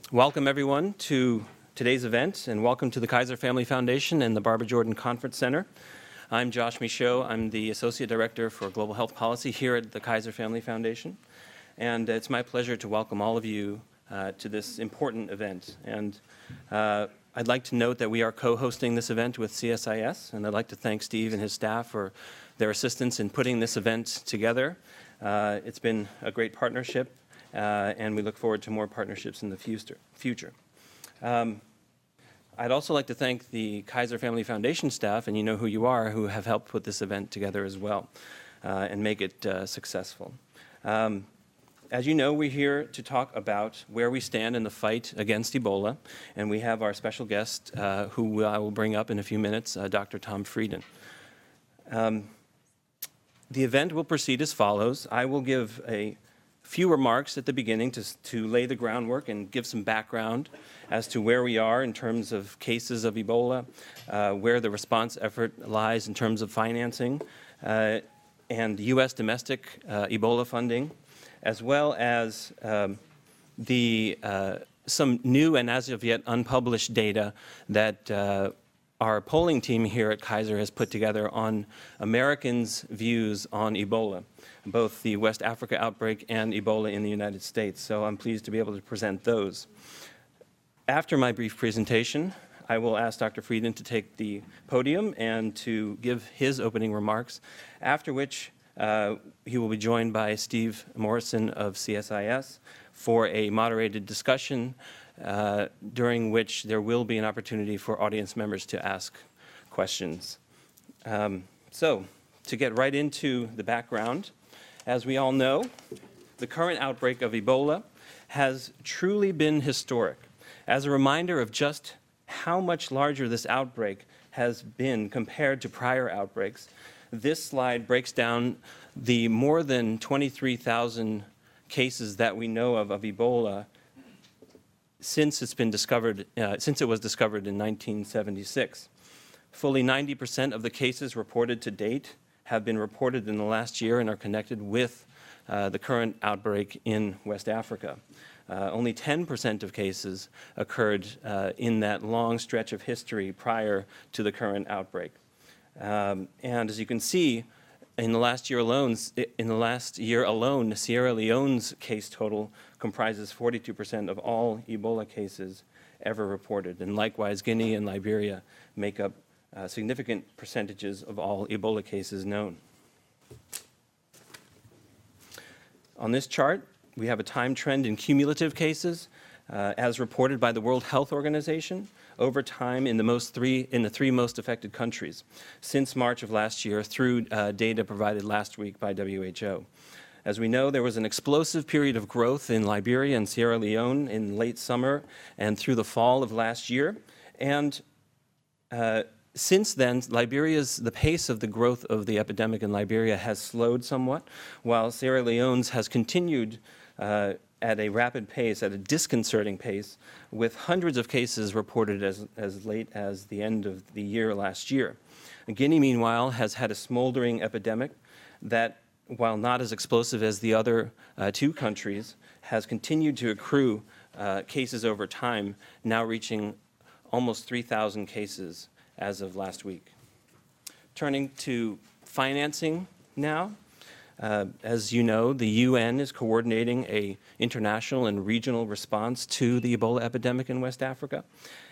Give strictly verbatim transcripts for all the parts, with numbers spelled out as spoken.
Welcome, everyone, to today's event, and welcome to the Kaiser Family Foundation and the Barbara Jordan Conference Center. I'm Josh Michaud. I'm the Associate Director for Global Health Policy here at the Kaiser Family Foundation. And it's my pleasure to welcome all of you uh, to this important event. And uh, I'd like to note that we are co-hosting this event with C S I S, and I'd like to thank Steve and his staff for their assistance in putting this event together. Uh, it's been a great partnership, uh, and we look forward to more partnerships in the future. Um, I'd also like to thank the Kaiser Family Foundation staff, and you know who you are, who have helped put this event together as well uh, and make it uh, successful. Um, as you know, we're here to talk about where we stand in the fight against Ebola, and we have our special guest, uh, who I will bring up in a few minutes, uh, Doctor Tom Frieden. Um, The event will proceed as follows. I will give a few remarks at the beginning to, to lay the groundwork and give some background as to where we are in terms of cases of Ebola, uh, where the response effort lies in terms of financing, uh, and U S domestic uh, Ebola funding, as well as um, the, uh, some new and as of yet unpublished data that uh, our polling team here at Kaiser has put together on Americans' views on Ebola, both the West Africa outbreak and Ebola in the United States. So I'm pleased to be able to present those. After my brief presentation, I will ask Doctor Frieden to take the podium and to give his opening remarks, after which uh, he will be joined by Steve Morrison of C S I S for a moderated discussion Uh, during which there will be an opportunity for audience members to ask questions. Um, so, to get right into the background, as we all know, the current outbreak of Ebola has truly been historic. As a reminder of just how much larger this outbreak has been compared to prior outbreaks, this slide breaks down the more than twenty-three thousand cases that we know of of Ebola since it's been discovered, uh, since it was discovered in nineteen seventy-six. Fully ninety percent of the cases reported to date have been reported in the last year and are connected with uh, the current outbreak in West Africa. Uh, only ten percent of cases occurred uh, in that long stretch of history prior to the current outbreak. Um, and as you can see, in the last year alone, in the last year alone, Sierra Leone's case total comprises forty-two percent of all Ebola cases ever reported. And likewise, Guinea and Liberia make up uh, significant percentages of all Ebola cases known. On this chart, we have a time trend in cumulative cases, uh, as reported by the World Health Organization, over time in the, most three, in the three most affected countries since March of last year through uh, data provided last week by W H O. As we know, there was an explosive period of growth in Liberia and Sierra Leone in late summer and through the fall of last year. And uh, since then, Liberia's, the pace of the growth of the epidemic in Liberia has slowed somewhat, while Sierra Leone's has continued uh, at a rapid pace, at a disconcerting pace, with hundreds of cases reported as, as late as the end of the year last year. Guinea, meanwhile, has had a smoldering epidemic that, while not as explosive as the other uh, two countries, has continued to accrue uh, cases over time, now reaching almost three thousand cases as of last week. Turning to financing now. Uh, as you know, the U N is coordinating an international and regional response to the Ebola epidemic in West Africa,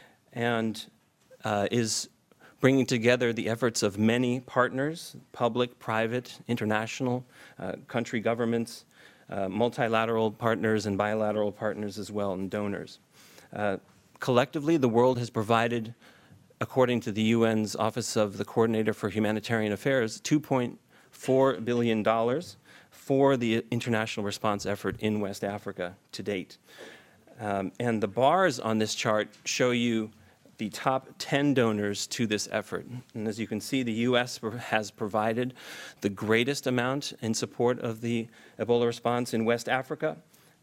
and uh, is bringing together the efforts of many partners, public, private, international, uh, country governments, uh, multilateral partners and bilateral partners as well, and donors. Uh, collectively, the world has provided, according to the U N's Office of the Coordinator for Humanitarian Affairs, two point four billion dollars for the international response effort in West Africa to date. Um, and the bars on this chart show you the top ten donors to this effort. And as you can see, the U S has provided the greatest amount in support of the Ebola response in West Africa,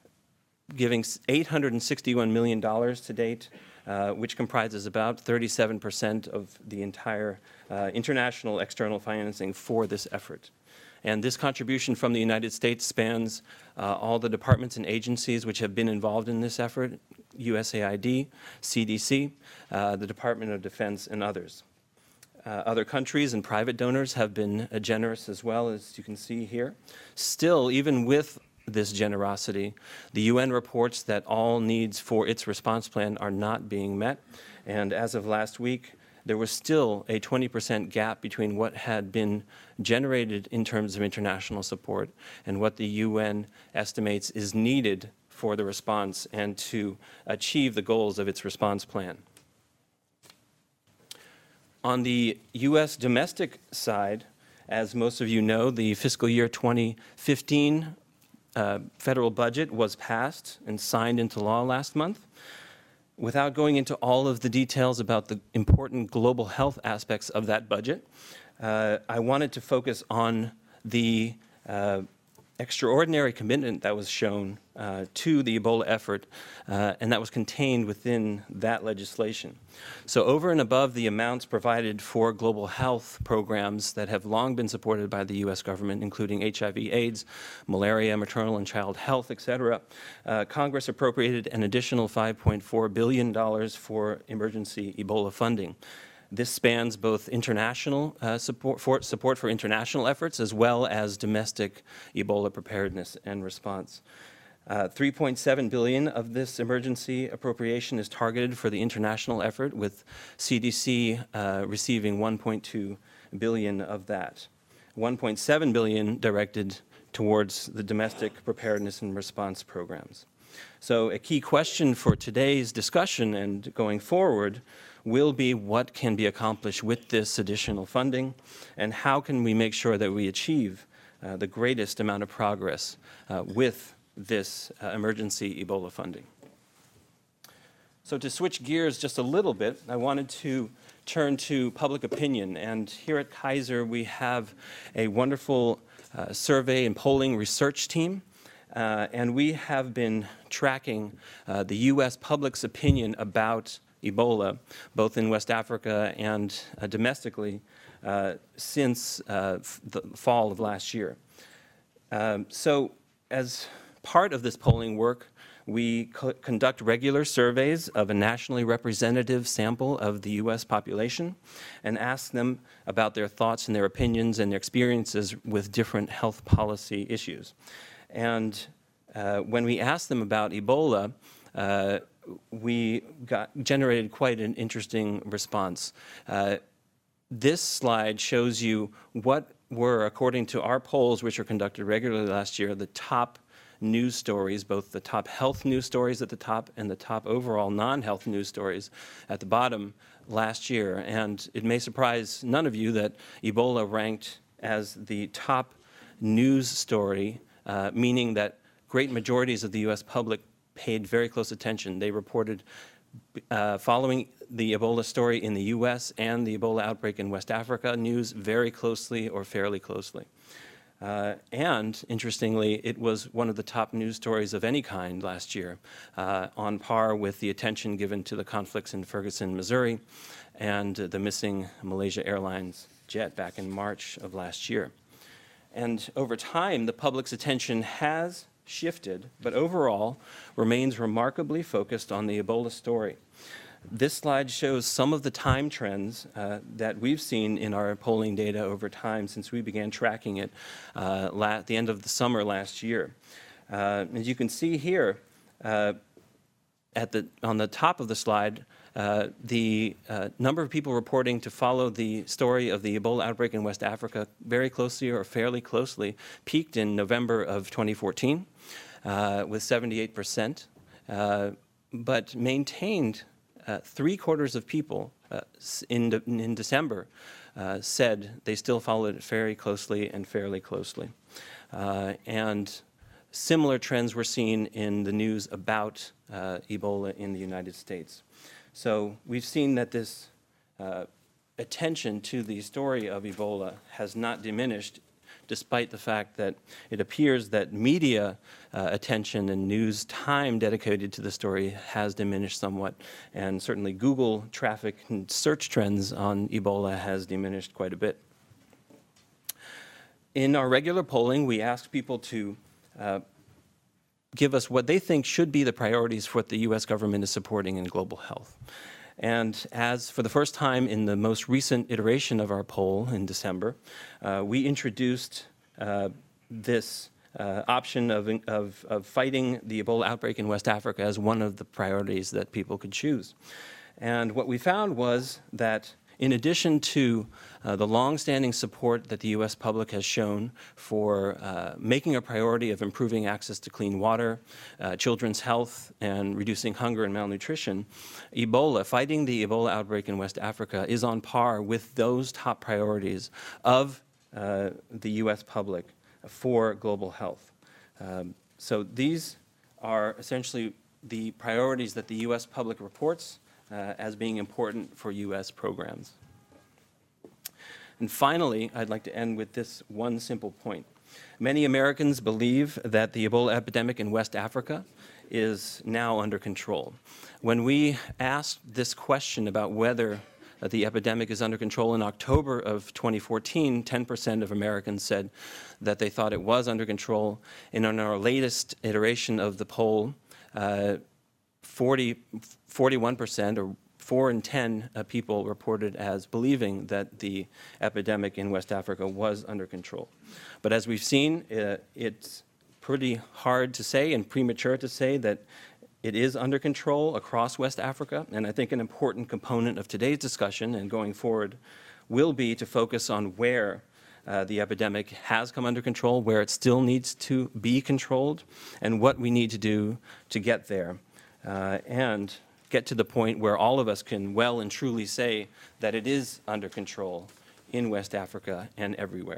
giving eight hundred sixty-one million dollars to date, uh, which comprises about thirty-seven percent of the entire uh, international external financing for this effort. And this contribution from the United States spans uh, all the departments and agencies which have been involved in this effort, U S A I D, C D C, uh, the Department of Defense, and others. Uh, other countries and private donors have been uh, generous as well, as you can see here. Still, even with this generosity, the U N reports that all needs for its response plan are not being met. And as of last week, there was still a twenty percent gap between what had been generated in terms of international support and what the U N estimates is needed for the response and to achieve the goals of its response plan. On the U S domestic side, as most of you know, the fiscal year twenty fifteen uh, federal budget was passed and signed into law last month. Without going into all of the details about the important global health aspects of that budget, uh, I wanted to focus on the uh, extraordinary commitment that was shown uh, to the Ebola effort, uh, and that was contained within that legislation. So over and above the amounts provided for global health programs that have long been supported by the U S government, including H I V AIDS, malaria, maternal and child health, et cetera, uh, Congress appropriated an additional five point four billion dollars for emergency Ebola funding. This spans both international uh, support, for, support for international efforts as well as domestic Ebola preparedness and response. Uh, three point seven billion dollars of this emergency appropriation is targeted for the international effort, with C D C uh, receiving one point two billion dollars of that. one point seven billion dollars directed towards the domestic preparedness and response programs. So a key question for today's discussion and going forward will be what can be accomplished with this additional funding, and how can we make sure that we achieve uh, the greatest amount of progress uh, with this uh, emergency Ebola funding. So to switch gears just a little bit, I wanted to turn to public opinion. And here at Kaiser, we have a wonderful uh, survey and polling research team. Uh, and we have been tracking uh, the U S public's opinion about Ebola, both in West Africa and uh, domestically, uh, since uh, the fall of last year. Um, so as part of this polling work, we co conduct regular surveys of a nationally representative sample of the U S population and ask them about their thoughts and their opinions and their experiences with different health policy issues. And uh, when we asked them about Ebola, uh, we got generated quite an interesting response. Uh, this slide shows you what were, according to our polls, which were conducted regularly last year, the top news stories, both the top health news stories at the top and the top overall non-health news stories at the bottom last year. And it may surprise none of you that Ebola ranked as the top news story, uh, meaning that great majorities of the U S public paid very close attention. They reported uh, following the Ebola story in the U S and the Ebola outbreak in West Africa news very closely or fairly closely. Uh, and interestingly, it was one of the top news stories of any kind last year, uh, on par with the attention given to the conflicts in Ferguson, Missouri, and uh, the missing Malaysia Airlines jet back in March of last year. And over time, the public's attention has shifted, but overall remains remarkably focused on the Ebola story. This slide shows some of the time trends uh, that we've seen in our polling data over time since we began tracking it uh, at the end of the summer last year. Uh, as you can see here, uh, at the, on the top of the slide, uh, the uh, number of people reporting to follow the story of the Ebola outbreak in West Africa very closely or fairly closely peaked in November of twenty fourteen uh, with seventy-eight percent, uh, but maintained uh, three quarters of people uh, in, de in December uh, said they still followed it very closely and fairly closely. Uh, and similar trends were seen in the news about uh, Ebola in the United States. So we've seen that this uh, attention to the story of Ebola has not diminished, despite the fact that it appears that media uh, attention and news time dedicated to the story has diminished somewhat. And certainly Google traffic and search trends on Ebola has diminished quite a bit. In our regular polling, we asked people to uh, give us what they think should be the priorities for what the U S government is supporting in global health. And as for the first time in the most recent iteration of our poll in December, uh, we introduced uh, this uh, option of, of, of fighting the Ebola outbreak in West Africa as one of the priorities that people could choose. And what we found was that in addition to uh, the long-standing support that the U S public has shown for uh, making a priority of improving access to clean water, uh, children's health, and reducing hunger and malnutrition, Ebola, fighting the Ebola outbreak in West Africa, is on par with those top priorities of uh, the U S public for global health. Um, so these are essentially the priorities that the U S public reports Uh, as being important for U S programs. And finally, I'd like to end with this one simple point. Many Americans believe that the Ebola epidemic in West Africa is now under control. When we asked this question about whether uh, the epidemic is under control in October of twenty fourteen, ten percent of Americans said that they thought it was under control. And in our latest iteration of the poll, uh, forty, forty-one percent, or four in ten uh, people reported as believing that the epidemic in West Africa was under control. But as we've seen, uh, it's pretty hard to say and premature to say that it is under control across West Africa. And I think an important component of today's discussion and going forward will be to focus on where Uh, the epidemic has come under control, where it still needs to be controlled, and what we need to do to get there. Uh, and get to the point where all of us can well and truly say that it is under control in West Africa and everywhere.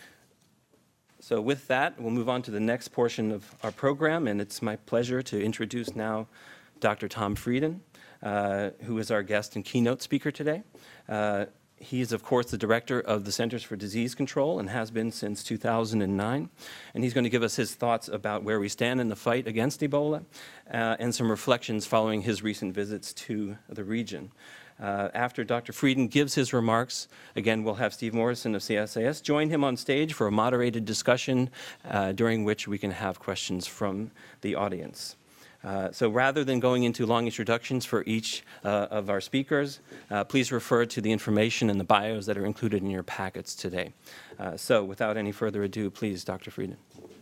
So with that, we'll move on to the next portion of our program, and it's my pleasure to introduce now Doctor Tom Frieden, uh, who is our guest and keynote speaker today. Uh, He is, of course, the director of the Centers for Disease Control and has been since two thousand nine. And he's going to give us his thoughts about where we stand in the fight against Ebola uh, and some reflections following his recent visits to the region. Uh, after Doctor Frieden gives his remarks, again, we'll have Steve Morrison of C S I S join him on stage for a moderated discussion uh, during which we can have questions from the audience. Uh, so rather than going into long introductions for each uh, of our speakers, uh, please refer to the information and the bios that are included in your packets today. Uh, so without any further ado, please, Doctor Frieden.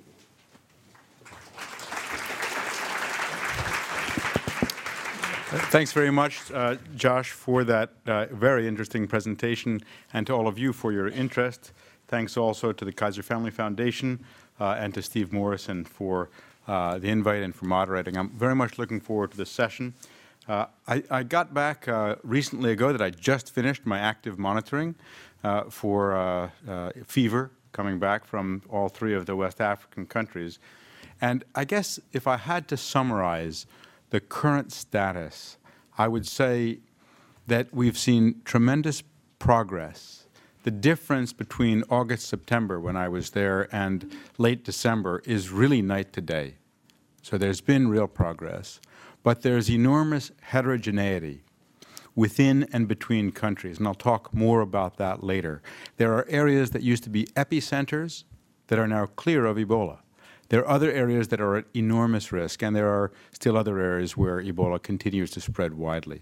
Thanks very much, uh, Josh, for that uh, very interesting presentation, and to all of you for your interest. Thanks also to the Kaiser Family Foundation uh, and to Steve Morrison for Uh, the invite and for moderating. I'm very much looking forward to this session. Uh, I, I got back uh, recently ago that I just finished my active monitoring uh, for uh, uh, fever coming back from all three of the West African countries. And I guess if I had to summarize the current status, I would say that we've seen tremendous progress. The difference between August, September, when I was there, and late December is really night to day. So there's been real progress. But there's enormous heterogeneity within and between countries, and I'll talk more about that later. There are areas that used to be epicenters that are now clear of Ebola. There are other areas that are at enormous risk, and there are still other areas where Ebola continues to spread widely.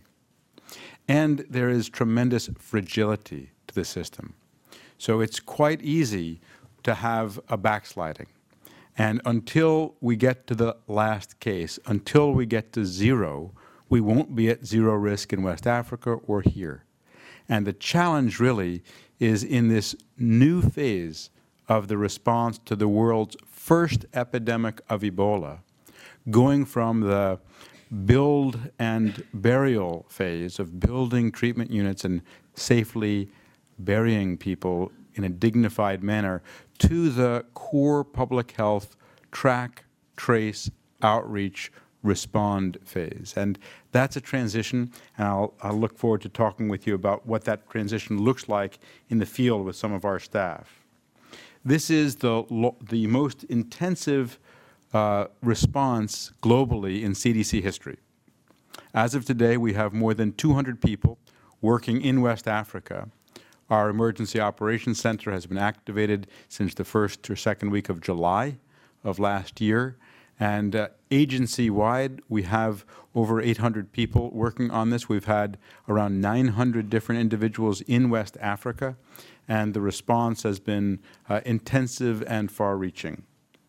And there is tremendous fragility to the system. So it's quite easy to have a backsliding. And until we get to the last case, until we get to zero, we won't be at zero risk in West Africa or here. And the challenge really is in this new phase of the response to the world's first epidemic of Ebola, going from the build and burial phase of building treatment units and safely burying people in a dignified manner to the core public health track, trace, outreach, respond phase. And that's a transition, and I'll, I'll look forward to talking with you about what that transition looks like in the field with some of our staff. This is the, the most intensive uh, response globally in C D C history. As of today, we have more than two hundred people working in West Africa Our Emergency Operations Center has been activated since the first or second week of July of last year. And uh, agency-wide, we have over eight hundred people working on this. We've had around nine hundred different individuals in West Africa, and the response has been uh, intensive and far-reaching.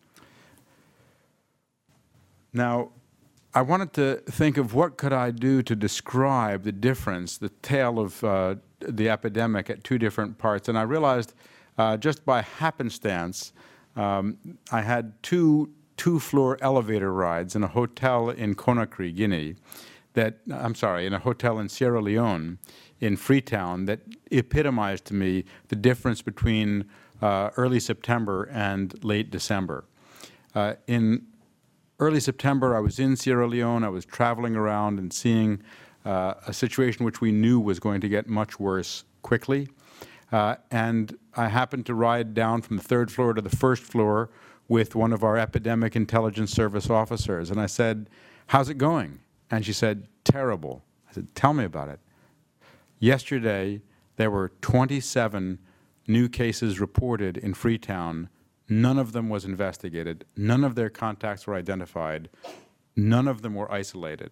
Now, I wanted to think of what could I do to describe the difference, the tale of uh, the epidemic at two different parts. And I realized uh, just by happenstance, um, I had two two-floor elevator rides in a hotel in Conakry, Guinea, that, I'm sorry, in a hotel in Sierra Leone, in Freetown, that epitomized to me the difference between uh, early September and late December. Uh, in early September, I was in Sierra Leone. I was traveling around and seeing uh, a situation which we knew was going to get much worse quickly. Uh, and I happened to ride down from the third floor to the first floor with one of our epidemic intelligence service officers. And I said, "How's it going?" And she said, "Terrible." I said, "Tell me about it." Yesterday, there were twenty-seven new cases reported in Freetown. None of them was investigated. None of their contacts were identified. None of them were isolated.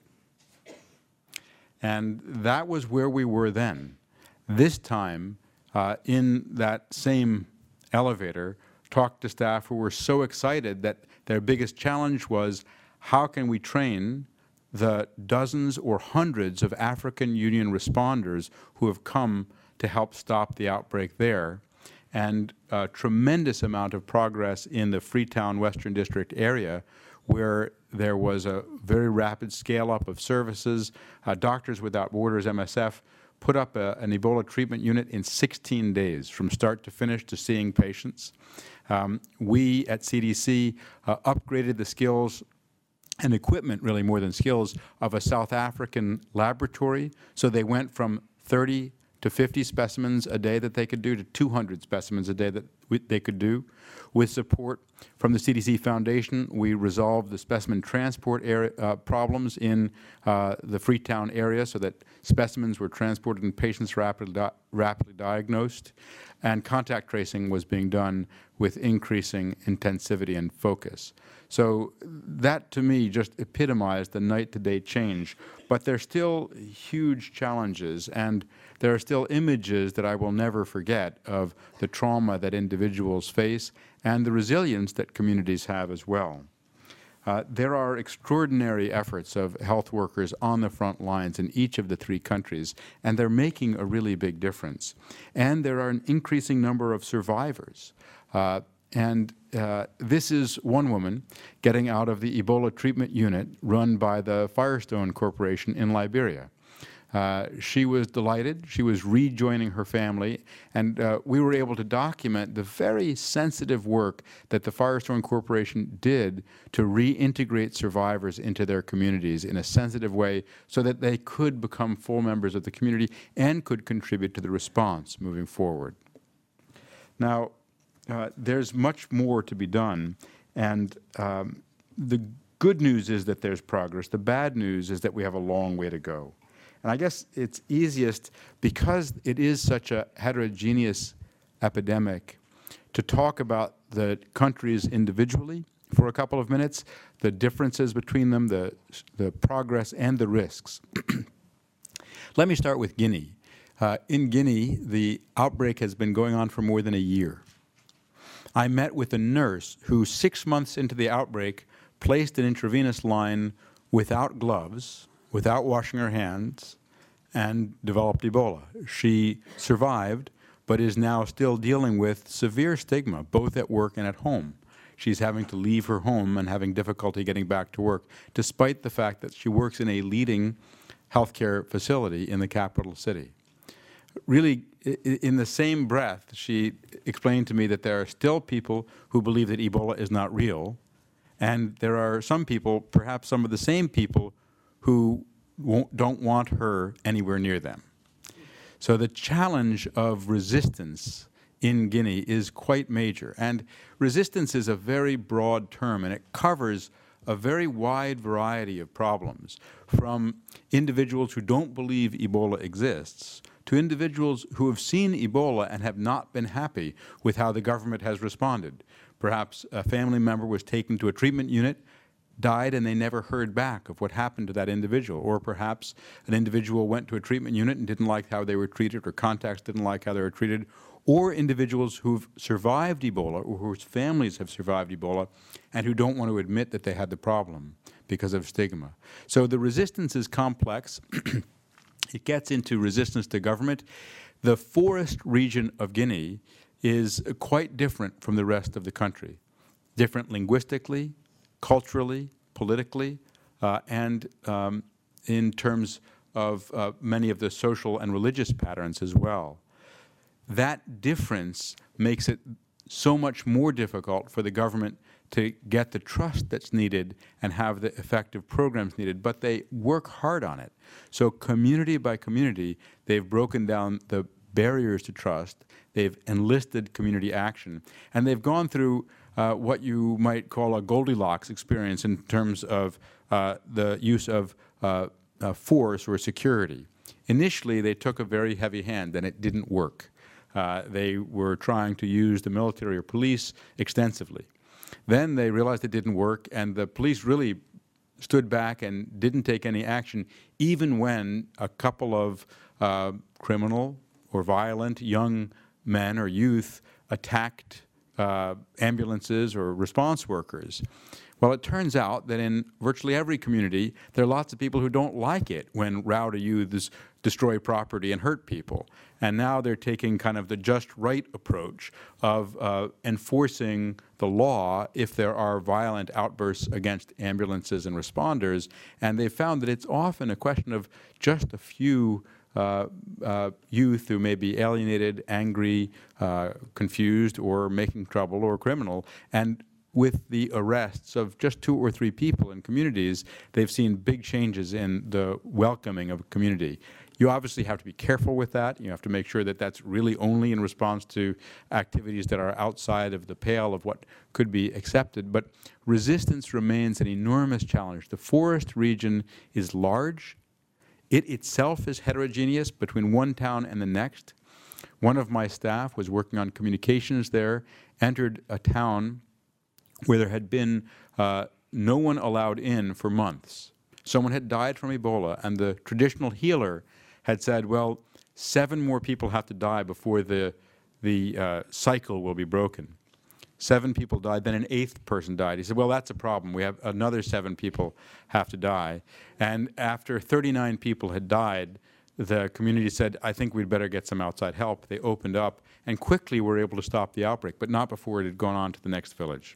And that was where we were then. This time, uh, in that same elevator, talked to staff who were so excited that their biggest challenge was, how can we train the dozens or hundreds of African Union responders who have come to help stop the outbreak there? And a tremendous amount of progress in the Freetown Western District area, where there was a very rapid scale-up of services. Uh, Doctors Without Borders, M S F, put up a, an Ebola treatment unit in sixteen days, from start to finish, to seeing patients. Um, we at C D C uh, upgraded the skills and equipment, really more than skills, of a South African laboratory. So they went from thirty to fifty specimens a day that they could do to two hundred specimens a day that we, they could do. With support from the C D C Foundation, we resolved the specimen transport area, uh, problems in uh, the Freetown area so that specimens were transported and patients rapidly, di rapidly diagnosed. And contact tracing was being done with increasing intensivity and focus. So that, to me, just epitomized the night-to-day change. But there's still huge challenges, and there are still images that I will never forget of the trauma that individuals face and the resilience that communities have as well. Uh, there are extraordinary efforts of health workers on the front lines in each of the three countries, and they're making a really big difference. And there are an increasing number of survivors. Uh, and uh, this is one woman getting out of the Ebola treatment unit run by the Firestone Corporation in Liberia. Uh, she was delighted. She was rejoining her family, and uh, we were able to document the very sensitive work that the Firestone Corporation did to reintegrate survivors into their communities in a sensitive way so that they could become full members of the community and could contribute to the response moving forward. Now, uh, there's much more to be done, and um, the good news is that there's progress. The bad news is that we have a long way to go. And I guess it's easiest, because it is such a heterogeneous epidemic, to talk about the countries individually for a couple of minutes, the differences between them, the, the progress and the risks. Let me start with Guinea. Uh, in Guinea, the outbreak has been going on for more than a year. I met with a nurse who, six months into the outbreak, placed an intravenous line without gloves, without washing her hands, and developed Ebola. She survived, but is now still dealing with severe stigma, both at work and at home. She's having to leave her home and having difficulty getting back to work, despite the fact that she works in a leading healthcare facility in the capital city. Really, in the same breath, she explained to me that there are still people who believe that Ebola is not real, and there are some people, perhaps some of the same people, who won't, don't want her anywhere near them. So the challenge of resistance in Guinea is quite major. And resistance is a very broad term, and it covers a very wide variety of problems, from individuals who don't believe Ebola exists to individuals who have seen Ebola and have not been happy with how the government has responded. Perhaps a family member was taken to a treatment unit, died, and they never heard back of what happened to that individual. Or perhaps an individual went to a treatment unit and didn't like how they were treated, or contacts didn't like how they were treated. Or individuals who've survived Ebola, or whose families have survived Ebola, and who don't want to admit that they had the problem because of stigma. So the resistance is complex. It gets into resistance to government. The forest region of Guinea is quite different from the rest of the country. Different linguistically, culturally, politically, uh, and um, in terms of uh, many of the social and religious patterns as well. That difference makes it so much more difficult for the government to get the trust that's needed and have the effective programs needed, but they work hard on it. So community by community, they've broken down the barriers to trust, they've enlisted community action, and they've gone through uh, what you might call a Goldilocks experience in terms of uh, the use of uh, uh, force or security. Initially, they took a very heavy hand, and it didn't work. Uh, they were trying to use the military or police extensively. Then they realized it didn't work, and the police really stood back and didn't take any action, even when a couple of uh, criminal or violent young men or youth attacked uh, ambulances or response workers. Well, it turns out that in virtually every community, there are lots of people who don't like it when rowdy youths destroy property and hurt people. And now they're taking kind of the just right approach of uh, enforcing the law if there are violent outbursts against ambulances and responders. And they've found that it's often a question of just a few uh, uh, youth who may be alienated, angry, uh, confused, or making trouble or criminal. And with the arrests of just two or three people in communities, they've seen big changes in the welcoming of a community. You obviously have to be careful with that. You have to make sure that that's really only in response to activities that are outside of the pale of what could be accepted. But resistance remains an enormous challenge. The forest region is large. It itself is heterogeneous between one town and the next. One of my staff was working on communications there, entered a town where there had been uh, no one allowed in for months. Someone had died from Ebola, and the traditional healer had said, well, seven more people have to die before the, the uh, cycle will be broken. Seven people died, then an eighth person died. He said, well, that's a problem. We have another seven people have to die. And after thirty-nine people had died, the community said, I think we'd better get some outside help. They opened up and quickly were able to stop the outbreak, but not before it had gone on to the next village.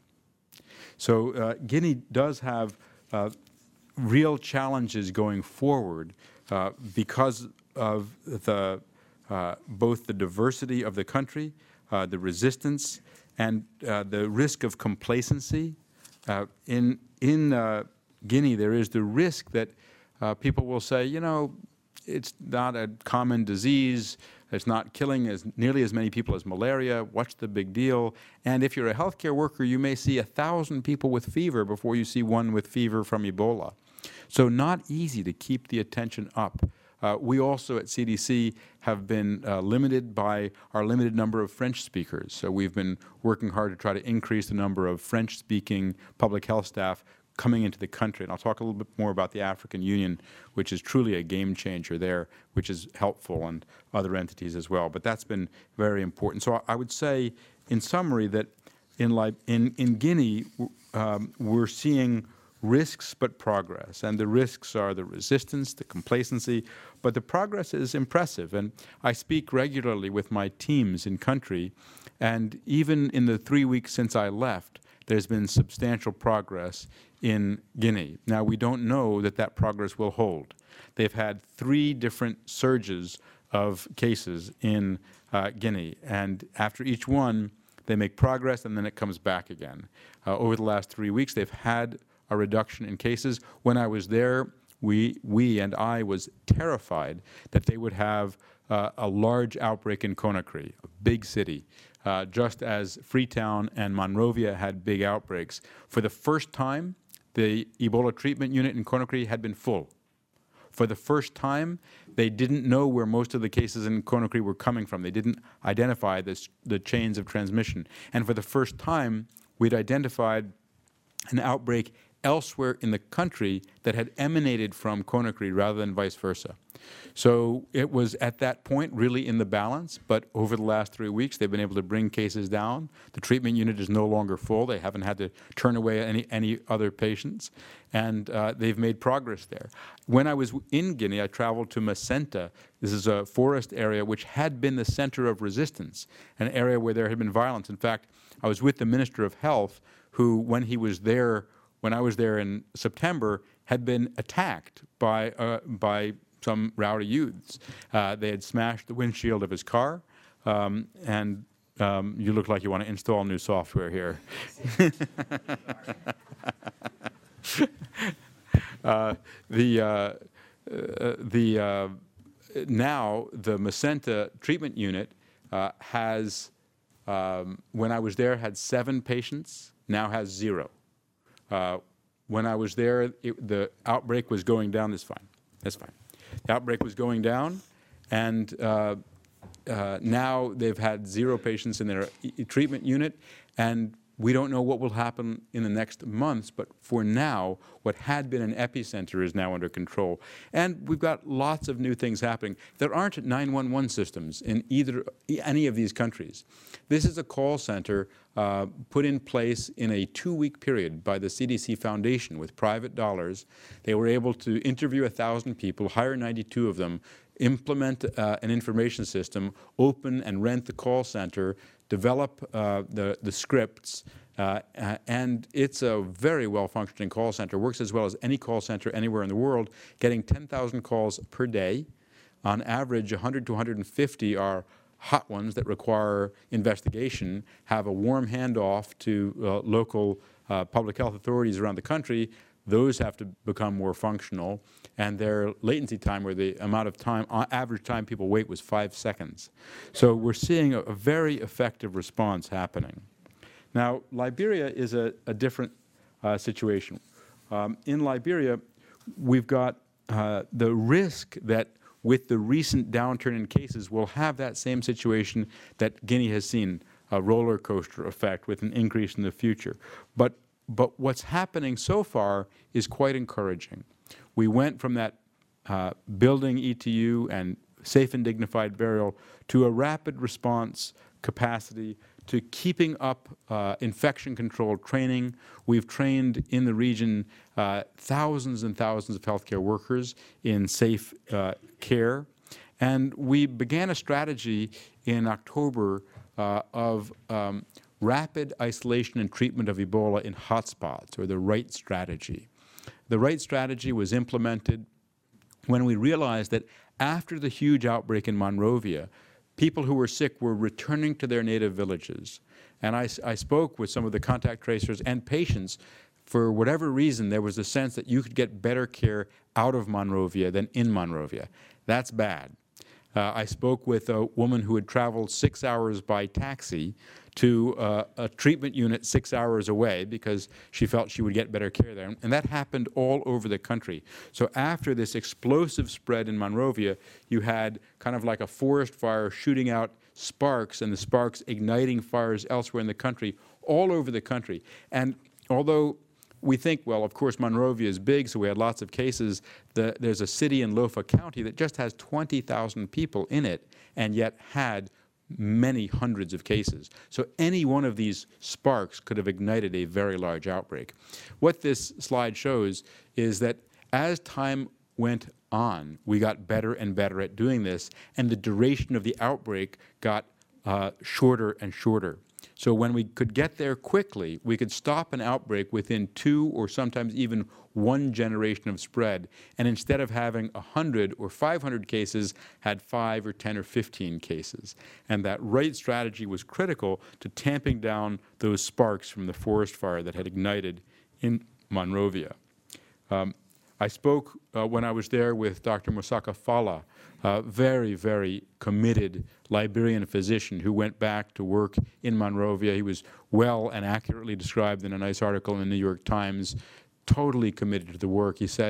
So uh, Guinea does have uh, real challenges going forward uh, because of the, uh, both the diversity of the country, uh, the resistance, and uh, the risk of complacency. Uh, in in uh, Guinea, there is the risk that uh, people will say, you know, it's not a common disease, it's not killing as nearly as many people as malaria, what's the big deal? And if you're a healthcare worker, you may see a thousand people with fever before you see one with fever from Ebola. So not easy to keep the attention up. Uh, we also at C D C have been uh, limited by our limited number of French speakers. So we've been working hard to try to increase the number of French-speaking public health staff coming into the country. And I'll talk a little bit more about the African Union, which is truly a game changer there, which is helpful, and other entities as well. But that's been very important. So I would say, in summary, that in, like, in, in Guinea, um, we're seeing risks but progress. And the risks are the resistance, the complacency, but the progress is impressive. And I speak regularly with my teams in country, and even in the three weeks since I left, there's been substantial progress in Guinea. Now, we don't know that that progress will hold. They've had three different surges of cases in uh, Guinea, and after each one, they make progress, and then it comes back again. Uh, over the last three weeks, they've had a reduction in cases. When I was there, we, we and I was terrified that they would have uh, a large outbreak in Conakry, a big city, uh, just as Freetown and Monrovia had big outbreaks. For the first time, the Ebola treatment unit in Conakry had been full. For the first time, they didn't know where most of the cases in Conakry were coming from. They didn't identify this, the chains of transmission. And for the first time, we'd identified an outbreak elsewhere in the country that had emanated from Conakry rather than vice versa. So it was at that point really in the balance, but over the last three weeks they've been able to bring cases down. The treatment unit is no longer full. They haven't had to turn away any, any other patients, and uh, they've made progress there. When I was in Guinea, I traveled to Macenta. This is a forest area which had been the center of resistance, an area where there had been violence. In fact, I was with the Minister of Health, who, when he was there, when I was there in September, had been attacked by, uh, by some rowdy youths. Uh, they had smashed the windshield of his car, um, and um, you look like you want to install new software here. uh, the uh, uh, the uh, now the Macenta treatment unit uh, has, um, when I was there, had seven patients. Now has zero. Uh, when I was there, it, the outbreak was going down. That's fine. That's fine. The outbreak was going down, and uh, uh, now they've had zero patients in their e treatment unit, and we don't know what will happen in the next months, but for now, what had been an epicenter is now under control. And we've got lots of new things happening. There aren't nine one one systems in either any of these countries. This is a call center uh, put in place in a two-week period by the C D C Foundation with private dollars. They were able to interview one thousand people, hire ninety-two of them, implement uh, an information system, open and rent the call center, develop uh, the, the scripts, uh, uh, and it's a very well-functioning call center. Works as well as any call center anywhere in the world, getting ten thousand calls per day. On average, one hundred to one hundred fifty are hot ones that require investigation, have a warm handoff to uh, local uh, public health authorities around the country. Those have to become more functional, and their latency time, or the amount of time, average time people wait, was five seconds. So we're seeing a, a very effective response happening. Now, Liberia is a, a different uh, situation. Um, in Liberia, we've got uh, the risk that with the recent downturn in cases, we'll have that same situation that Guinea has seen, a roller coaster effect with an increase in the future. But But what's happening so far is quite encouraging. We went from that uh, building E T U and safe and dignified burial to a rapid response capacity, to keeping up uh, infection control training. We've trained in the region uh, thousands and thousands of healthcare workers in safe uh, care. And we began a strategy in October uh, of um, rapid isolation and treatment of Ebola in hotspots, or the RIGHT strategy. The RIGHT strategy was implemented when we realized that after the huge outbreak in Monrovia, people who were sick were returning to their native villages. And I, I spoke with some of the contact tracers and patients. For whatever reason, there was a sense that you could get better care out of Monrovia than in Monrovia. That's bad. Uh, I spoke with a woman who had traveled six hours by taxi to uh, a treatment unit six hours away because she felt she would get better care there. And that happened all over the country. So after this explosive spread in Monrovia, you had kind of like a forest fire shooting out sparks, and the sparks igniting fires elsewhere in the country, all over the country. And although we think, well, of course, Monrovia is big, so we had lots of cases. The, there's a city in Lofa County that just has twenty thousand people in it, and yet had many hundreds of cases. So any one of these sparks could have ignited a very large outbreak. What this slide shows is that as time went on, we got better and better at doing this, and the duration of the outbreak got uh, shorter and shorter. So when we could get there quickly, we could stop an outbreak within two or sometimes even one generation of spread, and instead of having one hundred or five hundred cases, had five or ten or fifteen cases. And that RIGHT strategy was critical to tamping down those sparks from the forest fire that had ignited in Monrovia. Um, I spoke uh, when I was there with Doctor Moussaka Falla, a very, very committed Liberian physician who went back to work in Monrovia. He was well and accurately described in a nice article in the New York Times, totally committed to the work. He said,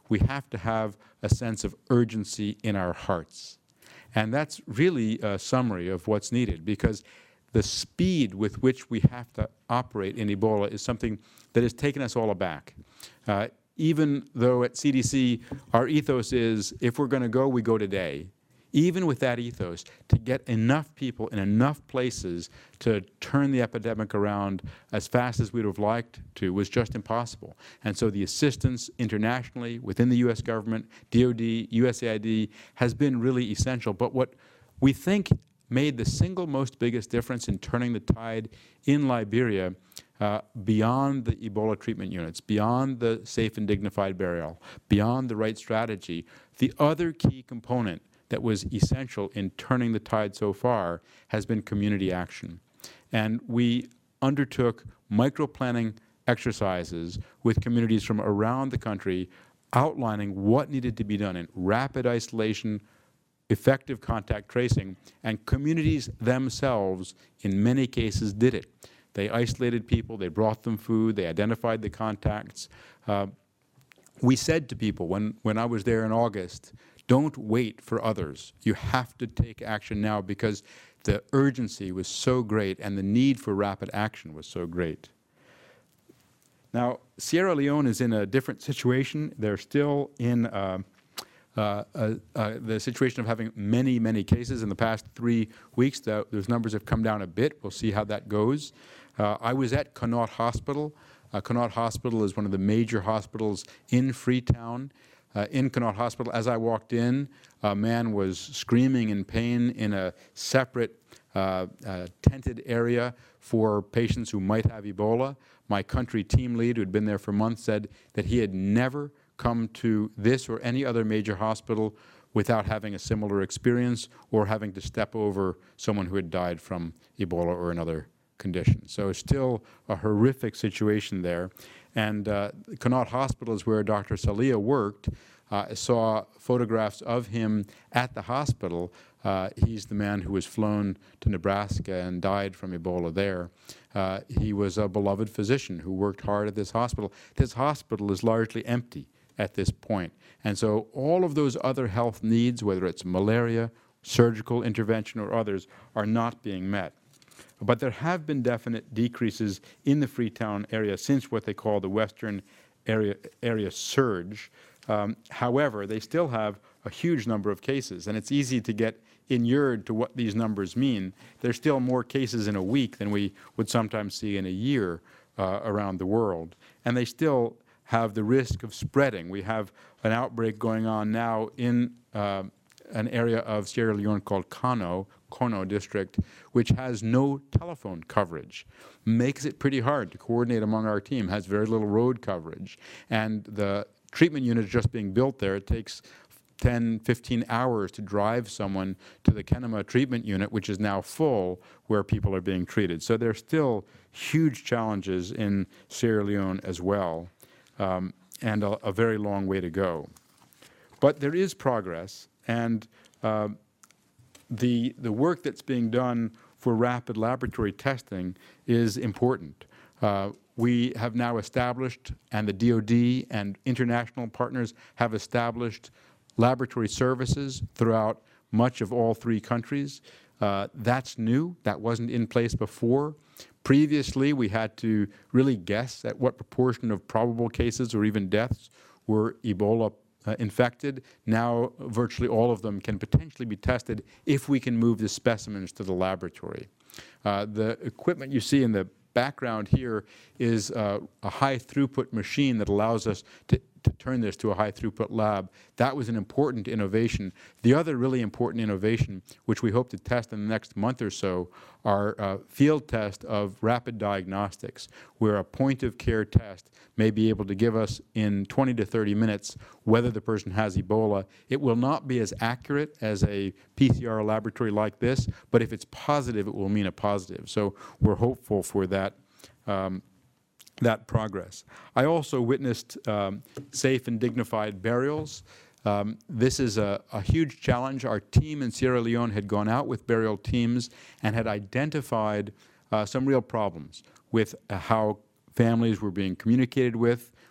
we have to have a sense of urgency in our hearts. And that's really a summary of what's needed, because the speed with which we have to operate in Ebola is something that has taken us all aback. Uh, even though at C D C our ethos is, if we're going to go, we go today. Even with that ethos, to get enough people in enough places to turn the epidemic around as fast as we'd have liked to was just impossible. And so the assistance internationally, within the U S government, D O D, U S A I D, has been really essential. But what we think made the single most biggest difference in turning the tide in Liberia, uh, beyond the Ebola treatment units, beyond the safe and dignified burial, beyond the right strategy, the other key component that was essential in turning the tide so far has been community action. And we undertook micro-planning exercises with communities from around the country outlining what needed to be done in rapid isolation, effective contact tracing, and communities themselves in many cases did it. They isolated people, they brought them food, they identified the contacts. Uh, we said to people when, when I was there in August, don't wait for others. You have to take action now, because the urgency was so great and the need for rapid action was so great. Now, Sierra Leone is in a different situation. They're still in uh, uh, uh, uh, the situation of having many, many cases. In the past three weeks, the, those numbers have come down a bit. We'll see how that goes. Uh, I was at Connaught Hospital. Uh, Connaught Hospital is one of the major hospitals in Freetown. Uh, in Connaught Hospital, as I walked in, a man was screaming in pain in a separate uh, uh, tented area for patients who might have Ebola. My country team lead, who had been there for months, said that he had never come to this or any other major hospital without having a similar experience or having to step over someone who had died from Ebola or another condition. So it's still a horrific situation there. And uh, Connaught Hospital is where Doctor Salia worked. Uh, I saw photographs of him at the hospital. Uh, he's the man who was flown to Nebraska and died from Ebola there. Uh, he was a beloved physician who worked hard at this hospital. This hospital is largely empty at this point. And so all of those other health needs, whether it's malaria, surgical intervention, or others, are not being met. But there have been definite decreases in the Freetown area since what they call the Western area, area surge. Um, however, they still have a huge number of cases, and it's easy to get inured to what these numbers mean. There's still more cases in a week than we would sometimes see in a year uh, around the world. And they still have the risk of spreading. We have an outbreak going on now in uh, an area of Sierra Leone called Kano, Kono district, which has no telephone coverage. Makes it pretty hard to coordinate among our team, has very little road coverage. And the treatment unit is just being built there. It takes ten, fifteen hours to drive someone to the Kenema treatment unit, which is now full, where people are being treated. So there are still huge challenges in Sierra Leone as well, um, and a, a very long way to go. But there is progress, and uh, the, the work that's being done for rapid laboratory testing is important. Uh, we have now established, and the D O D and international partners have established laboratory services throughout much of all three countries. Uh, that's new. That wasn't in place before. Previously, we had to really guess at what proportion of probable cases or even deaths were Ebola uh, infected. Now, virtually all of them can potentially be tested if we can move the specimens to the laboratory. Uh, the equipment you see in the background here is uh, a high-throughput machine that allows us to, to turn this to a high-throughput lab. That was an important innovation. The other really important innovation, which we hope to test in the next month or so, are uh, field tests of rapid diagnostics, where a point-of-care test may be able to give us in twenty to thirty minutes whether the person has Ebola. It will not be as accurate as a P C R laboratory like this, but if it's positive, it will mean a positive. So we're hopeful for that. Um, that progress. I also witnessed um, safe and dignified burials. Um, this is a, a huge challenge. Our team in Sierra Leone had gone out with burial teams and had identified uh, some real problems with uh, how families were being communicated with,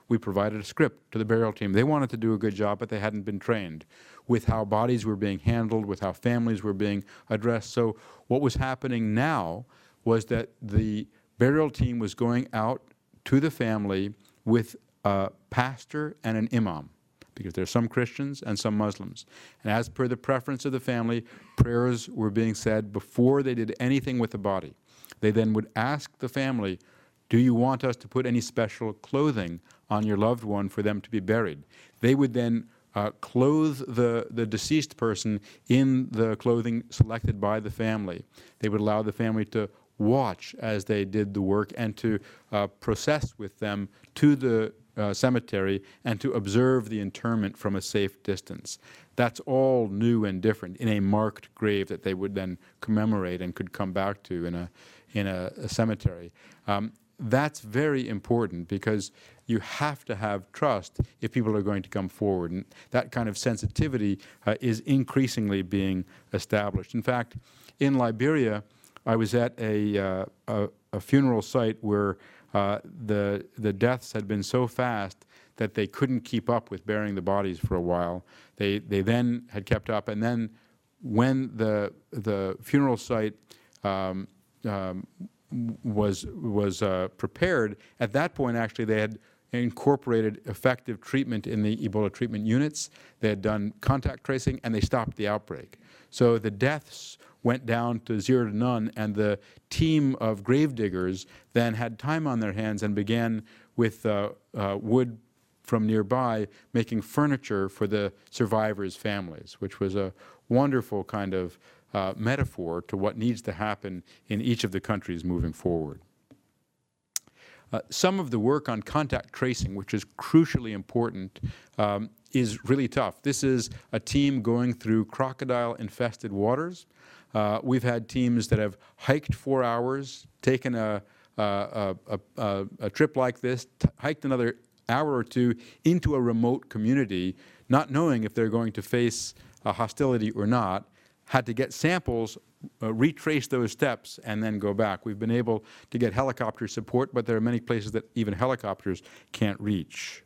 we provided a script to the burial team. They wanted to do a good job, but they hadn't been trained with how bodies were being handled, with how families were being addressed. So what was happening now was that the burial team was going out to the family with a pastor and an imam, because there are some Christians and some Muslims. And as per the preference of the family, prayers were being said before they did anything with the body. They then would ask the family, do you want us to put any special clothing on your loved one for them to be buried? They would then uh, clothe the, the deceased person in the clothing selected by the family. They would allow the family to watch as they did the work and to uh, process with them to the uh, cemetery and to observe the interment from a safe distance. That's all new and different in a marked grave that they would then commemorate and could come back to in a, in a, a cemetery. Um, that's very important because you have to have trust if people are going to come forward. And that kind of sensitivity uh, is increasingly being established. In fact, in Liberia, I was at a, uh, a, a funeral site where uh, the, the deaths had been so fast that they couldn't keep up with burying the bodies for a while. They, they then had kept up, and then when the, the funeral site um, um, was, was uh, prepared, at that point actually they had incorporated effective treatment in the Ebola treatment units. They had done contact tracing, and they stopped the outbreak. So the deaths went down to zero to none, and the team of gravediggers then had time on their hands and began with uh, uh, wood from nearby making furniture for the survivors' families, which was a wonderful kind of uh, metaphor to what needs to happen in each of the countries moving forward. Uh, some of the work on contact tracing, which is crucially important, um, is really tough. This is a team going through crocodile-infested waters. Uh, we've had teams that have hiked four hours, taken a, a, a, a, a trip like this, t hiked another hour or two into a remote community, not knowing if they're going to face a hostility or not, had to get samples, uh, retrace those steps, and then go back. We've been able to get helicopter support, but there are many places that even helicopters can't reach.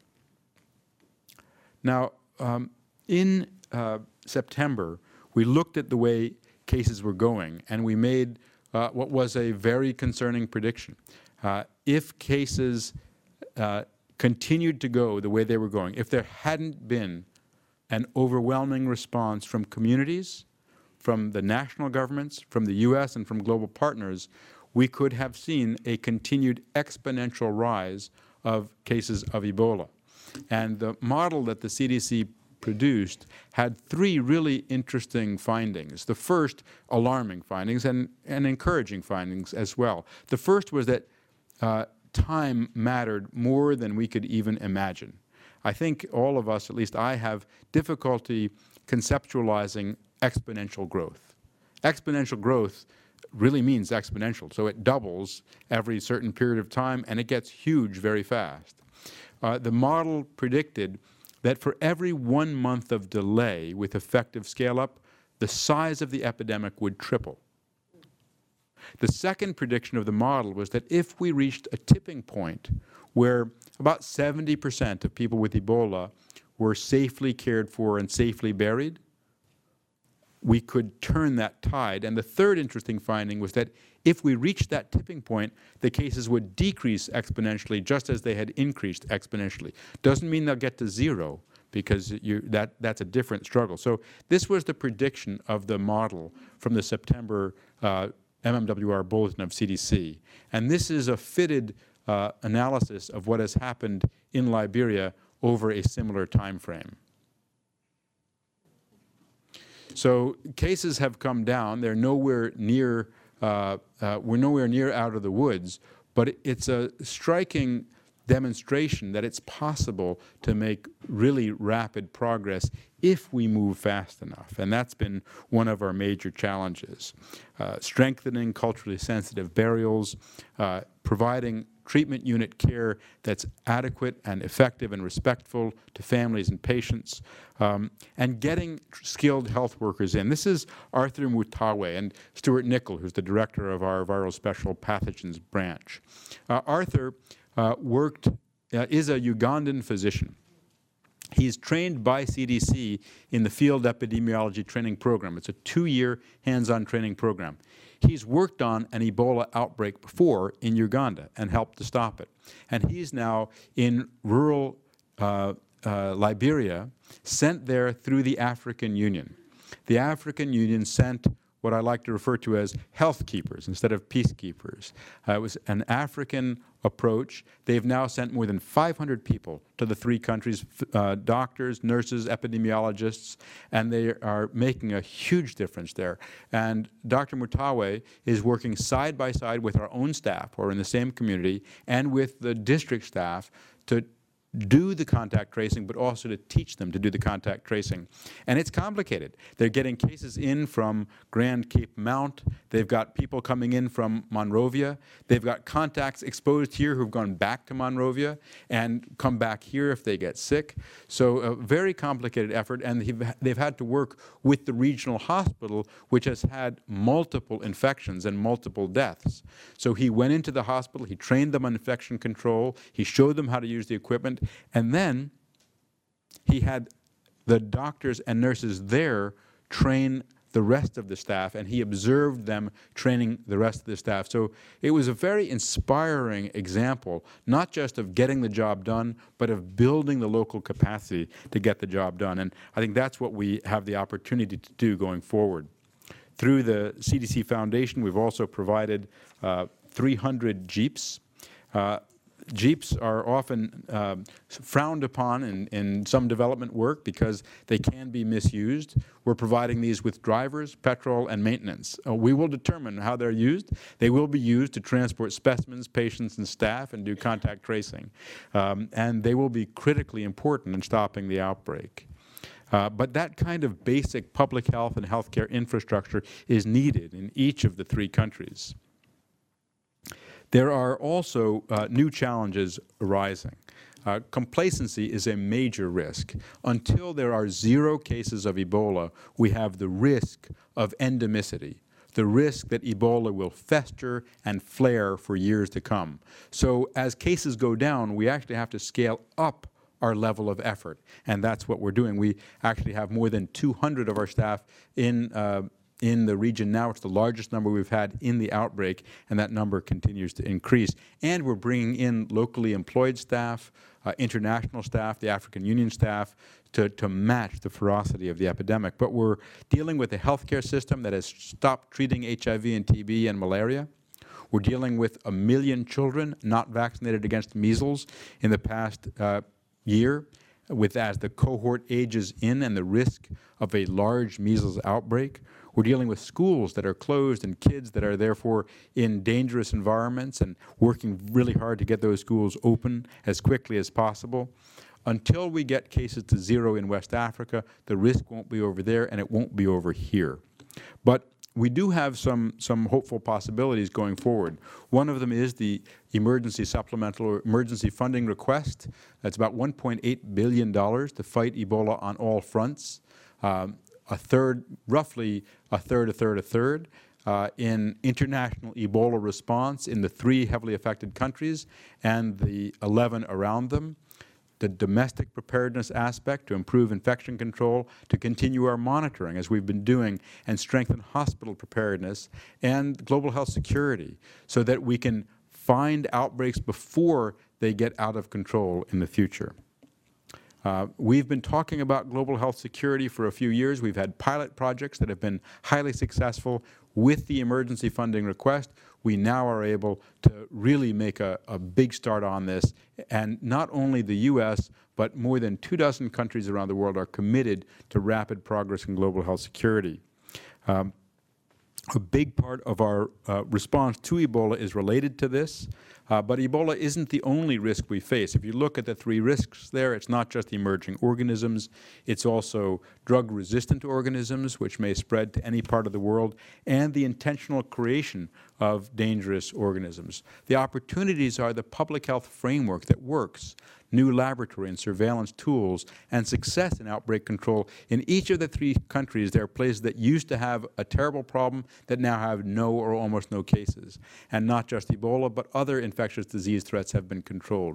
Now, um, in uh, September, we looked at the way cases were going, and we made uh, what was a very concerning prediction. Uh, if cases uh, continued to go the way they were going, if there hadn't been an overwhelming response from communities, from the national governments, from the U S and from global partners, we could have seen a continued exponential rise of cases of Ebola. And the model that the C D C produced had three really interesting findings. The first, alarming findings, and, and encouraging findings as well. The first was that uh, time mattered more than we could even imagine. I think all of us, at least I, have difficulty conceptualizing exponential growth. Exponential growth really means exponential, so it doubles every certain period of time, and it gets huge very fast. Uh, the model predicted that for every one month of delay with effective scale-up, the size of the epidemic would triple. The second prediction of the model was that if we reached a tipping point where about seventy percent of people with Ebola were safely cared for and safely buried, we could turn that tide. And the third interesting finding was that if we reached that tipping point, the cases would decrease exponentially just as they had increased exponentially. Doesn't mean they'll get to zero, because you, that, that's a different struggle. So this was the prediction of the model from the September uh, M M W R bulletin of C D C. And this is a fitted uh, analysis of what has happened in Liberia over a similar time frame. So cases have come down. They're nowhere near, uh, uh, we're nowhere near out of the woods, but it's a striking demonstration that it's possible to make really rapid progress if we move fast enough. And that's been one of our major challenges. Uh, strengthening culturally sensitive burials, uh, providing treatment unit care that's adequate and effective and respectful to families and patients, um, and getting skilled health workers in. This is Arthur Mutawe and Stuart Nickel, who's the director of our viral special pathogens branch. Uh, Arthur uh, worked uh, is a Ugandan physician. He's trained by C D C in the Field Epidemiology Training Program. It's a two-year hands-on training program. He's worked on an Ebola outbreak before in Uganda and helped to stop it. And he's now in rural uh, uh, Liberia, sent there through the African Union. The African Union sent what I like to refer to as health keepers instead of peacekeepers. Uh, it was an African approach. They've now sent more than five hundred people to the three countries, uh, doctors, nurses, epidemiologists, and they are making a huge difference there. And Doctor Mutawe is working side by side with our own staff, who are in the same community, and with the district staff to do the contact tracing, but also to teach them to do the contact tracing. And it's complicated. They're getting cases in from Grand Cape Mount. They've got people coming in from Monrovia. They've got contacts exposed here who've gone back to Monrovia and come back here if they get sick. So a very complicated effort, and they've, they've had to work with the regional hospital, which has had multiple infections and multiple deaths. So he went into the hospital, he trained them on infection control, he showed them how to use the equipment, and then he had the doctors and nurses there train the rest of the staff, and he observed them training the rest of the staff. So it was a very inspiring example, not just of getting the job done, but of building the local capacity to get the job done. And I think that's what we have the opportunity to do going forward. Through the C D C Foundation, we've also provided uh, three hundred jeeps. Uh, Jeeps are often um, frowned upon in, in some development work because they can be misused. We're providing these with drivers, petrol, and maintenance. Uh, we will determine how they're used. They will be used to transport specimens, patients, and staff and do contact tracing. Um, and they will be critically important in stopping the outbreak. Uh, but that kind of basic public health and healthcare infrastructure is needed in each of the three countries. There are also uh, new challenges arising. Uh, complacency is a major risk. Until there are zero cases of Ebola, we have the risk of endemicity, the risk that Ebola will fester and flare for years to come. So as cases go down, we actually have to scale up our level of effort, and that's what we're doing. We actually have more than two hundred of our staff in uh, in the region now. It's the largest number we've had in the outbreak, and that number continues to increase. And we're bringing in locally employed staff, uh, international staff, the African Union staff, to, to match the ferocity of the epidemic. But we're dealing with a healthcare system that has stopped treating H I V and T B and malaria. We're dealing with a million children not vaccinated against measles in the past uh, year, with as the cohort ages in and the risk of a large measles outbreak. We're dealing with schools that are closed and kids that are therefore in dangerous environments, and working really hard to get those schools open as quickly as possible. Until we get cases to zero in West Africa, the risk won't be over there and it won't be over here. But we do have some, some hopeful possibilities going forward. One of them is the emergency supplemental or emergency funding request. That's about one point eight billion dollars to fight Ebola on all fronts. Um, a third, roughly a third, a third, a third, uh, in international Ebola response in the three heavily affected countries and the eleven around them. The domestic preparedness aspect to improve infection control, to continue our monitoring as we've been doing, and strengthen hospital preparedness, and global health security so that we can find outbreaks before they get out of control in the future. Uh, we've been talking about global health security for a few years. We've had pilot projects that have been highly successful. With the emergency funding request, we now are able to really make a, a big start on this. And not only the U S, but more than two dozen countries around the world are committed to rapid progress in global health security. Um, A big part of our uh, response to Ebola is related to this, uh, but Ebola isn't the only risk we face. If you look at the three risks there, it's not just emerging organisms, it's also drug-resistant organisms, which may spread to any part of the world, and the intentional creation of dangerous organisms. The opportunities are the public health framework that works, new laboratory and surveillance tools, and success in outbreak control. In each of the three countries, there are places that used to have a terrible problem that now have no or almost no cases. And not just Ebola, but other infectious disease threats have been controlled.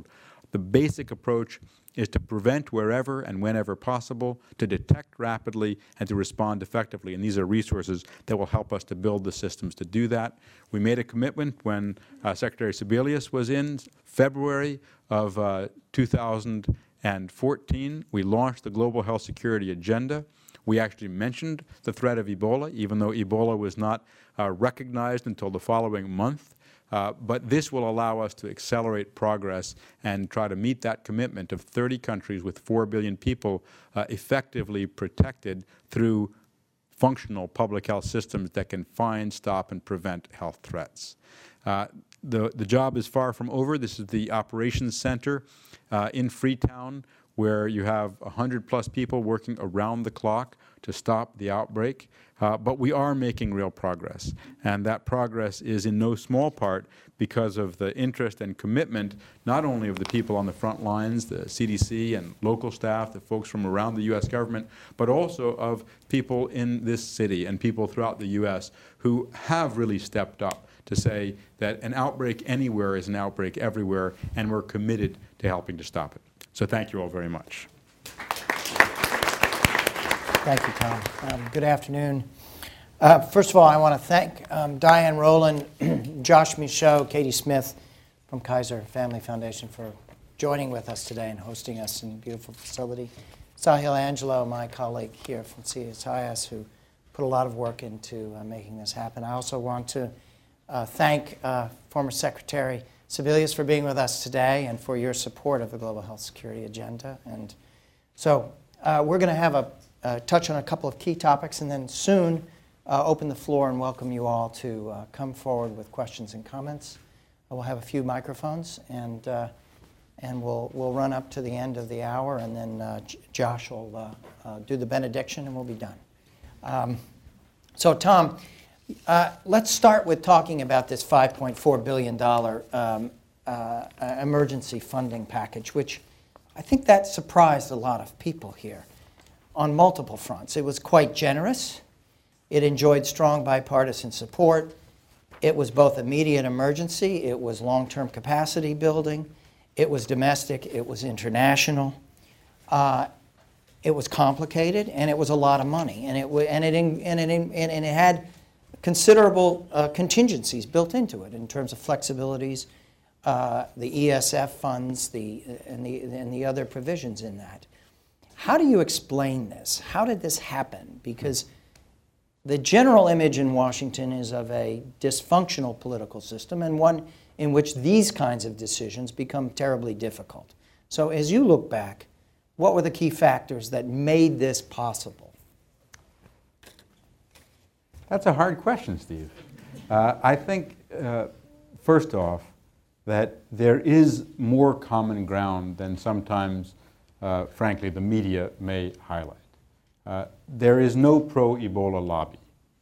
The basic approach is to prevent wherever and whenever possible, to detect rapidly, and to respond effectively. And these are resources that will help us to build the systems to do that. We made a commitment when uh, Secretary Sebelius was in February of uh, two thousand fourteen. We launched the Global Health Security Agenda. We actually mentioned the threat of Ebola, even though Ebola was not uh, recognized until the following month. Uh, but this will allow us to accelerate progress and try to meet that commitment of thirty countries with four billion people uh, effectively protected through functional public health systems that can find, stop, and prevent health threats. Uh, the, the job is far from over. This is the operations center uh, in Freetown, where you have one hundred plus people working around the clock to stop the outbreak. Uh, but we are making real progress, and that progress is in no small part because of the interest and commitment not only of the people on the front lines, the C D C and local staff, the folks from around the U S government, but also of people in this city and people throughout the U S who have really stepped up to say that an outbreak anywhere is an outbreak everywhere, and we're committed to helping to stop it. So thank you all very much. Thank you, Tom. Um, good afternoon. Uh, first of all, I want to thank um, Diane Rowland, Josh Michaud, Katie Smith from Kaiser Family Foundation for joining with us today and hosting us in a beautiful facility. Sahil Angelo, my colleague here from C S I S, who put a lot of work into uh, making this happen. I also want to uh, thank uh, former Secretary Sebelius for being with us today and for your support of the Global Health Security Agenda. And so uh, we're going to have a uh, touch on a couple of key topics, and then soon uh, open the floor and welcome you all to uh, come forward with questions and comments. Uh, we'll have a few microphones, and uh, and we'll we'll run up to the end of the hour, and then uh, J Josh will uh, uh, do the benediction, and we'll be done. Um, so, Tom, uh, let's start with talking about this five point four billion dollars um, uh, emergency funding package, which I think that surprised a lot of people here on multiple fronts. It was quite generous. It enjoyed strong bipartisan support. It was both immediate emergency. It was long-term capacity building. It was domestic. It was international. Uh, it was complicated, and it was a lot of money. And it, and it, and it, and it had considerable uh, contingencies built into it in terms of flexibilities, uh, the E S F funds, the, and, the, and the other provisions in that. How do you explain this? How did this happen? Because the general image in Washington is of a dysfunctional political system, and one in which these kinds of decisions become terribly difficult. So as you look back, what were the key factors that made this possible? That's a hard question, Steve. Uh, I think, uh, first off, that there is more common ground than sometimes, uh, frankly, the media may highlight. Uh, there is no pro-Ebola lobby.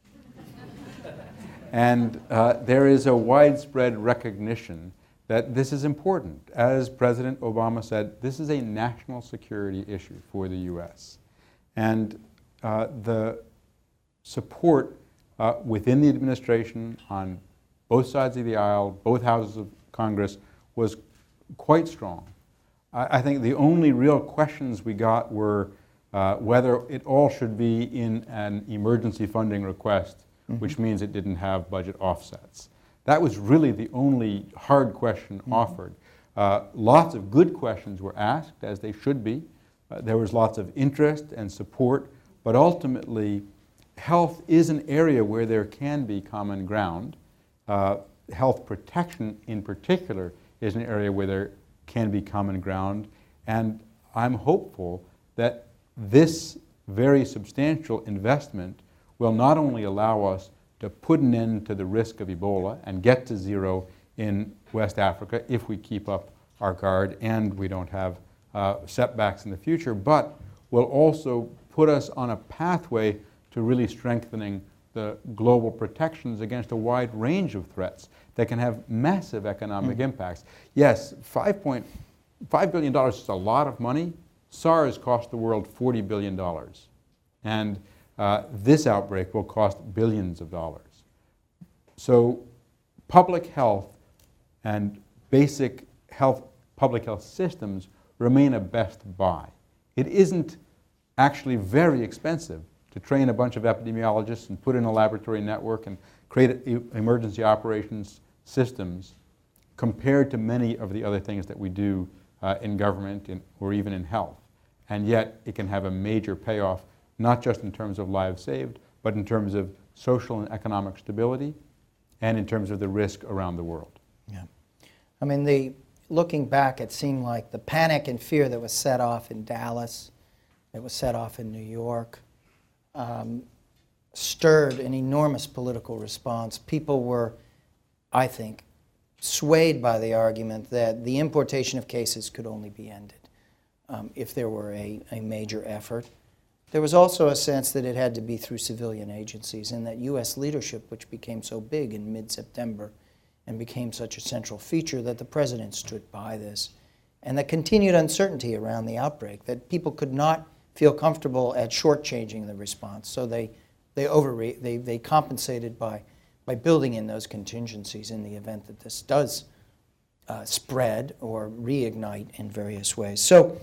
And uh, there is a widespread recognition that this is important. As President Obama said, this is a national security issue for the U S. And uh, the support uh, within the administration on both sides of the aisle, both houses of Congress, was quite strong. I, I think the only real questions we got were uh, whether it all should be in an emergency funding request, mm-hmm. which means it didn't have budget offsets. That was really the only hard question mm-hmm. offered. Uh, lots of good questions were asked, as they should be. Uh, there was lots of interest and support, but ultimately, health is an area where there can be common ground. Uh, health protection, in particular, is an area where there can be common ground, and I'm hopeful that this very substantial investment will not only allow us to put an end to the risk of Ebola and get to zero in West Africa if we keep up our guard and we don't have uh, setbacks in the future, but will also put us on a pathway to really strengthening the global protections against a wide range of threats that can have massive economic mm. impacts. Yes, five point five billion dollars is a lot of money. SARS cost the world forty billion dollars. And uh, this outbreak will cost billions of dollars. So public health and basic health public health systems remain a best buy. It isn't actually very expensive to train a bunch of epidemiologists and put in a laboratory network and create e- emergency operations systems compared to many of the other things that we do uh, in government in, or even in health. And yet it can have a major payoff, not just in terms of lives saved, but in terms of social and economic stability and in terms of the risk around the world. Yeah. I mean, the looking back, it seemed like the panic and fear that was set off in Dallas, that was set off in New York, um, stirred an enormous political response. People were, I think, swayed by the argument that the importation of cases could only be ended um, if there were a, a major effort. There was also a sense that it had to be through civilian agencies, and that U S leadership, which became so big in mid-September and became such a central feature, that the president stood by this. And the continued uncertainty around the outbreak, that people could not feel comfortable at shortchanging the response. So they they overre- they they compensated by by building in those contingencies in the event that this does uh, spread or reignite in various ways. So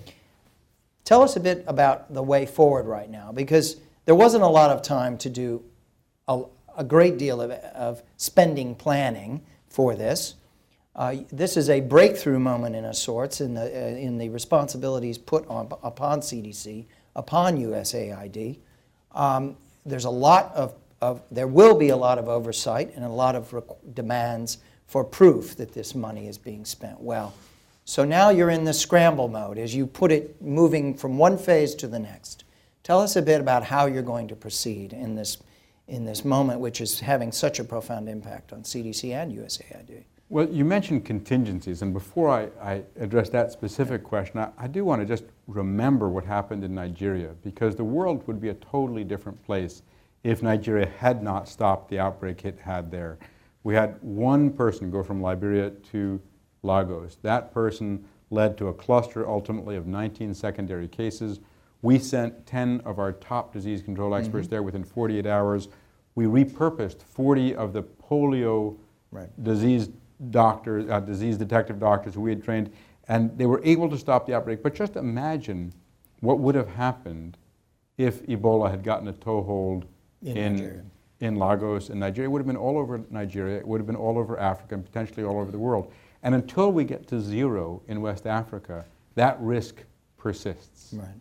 tell us a bit about the way forward right now, because there wasn't a lot of time to do a, a great deal of, of spending planning for this. Uh, this is a breakthrough moment in a sorts in the uh, in the responsibilities put on upon C D C, upon U S A I D. Um, there's a lot of, of there will be a lot of oversight and a lot of requ- demands for proof that this money is being spent well. So now you're in the scramble mode, as you put it, moving from one phase to the next. Tell us a bit about how you're going to proceed in this in this moment, which is having such a profound impact on C D C and U S A I D. Well, you mentioned contingencies, and before I, I address that specific question, I, I do want to just remember what happened in Nigeria, because the world would be a totally different place if Nigeria had not stopped the outbreak it had there. We had one person go from Liberia to Lagos. That person led to a cluster ultimately of nineteen secondary cases. We sent ten of our top disease control experts mm-hmm. there within forty-eight hours. We repurposed forty of the polio right. disease doctors, uh, disease detective doctors who we had trained, and they were able to stop the outbreak. But just imagine what would have happened if Ebola had gotten a toehold in, in, in Lagos in Nigeria. It would have been all over Nigeria, it would have been all over Africa, and potentially all over the world. And until we get to zero in West Africa, that risk persists. Right.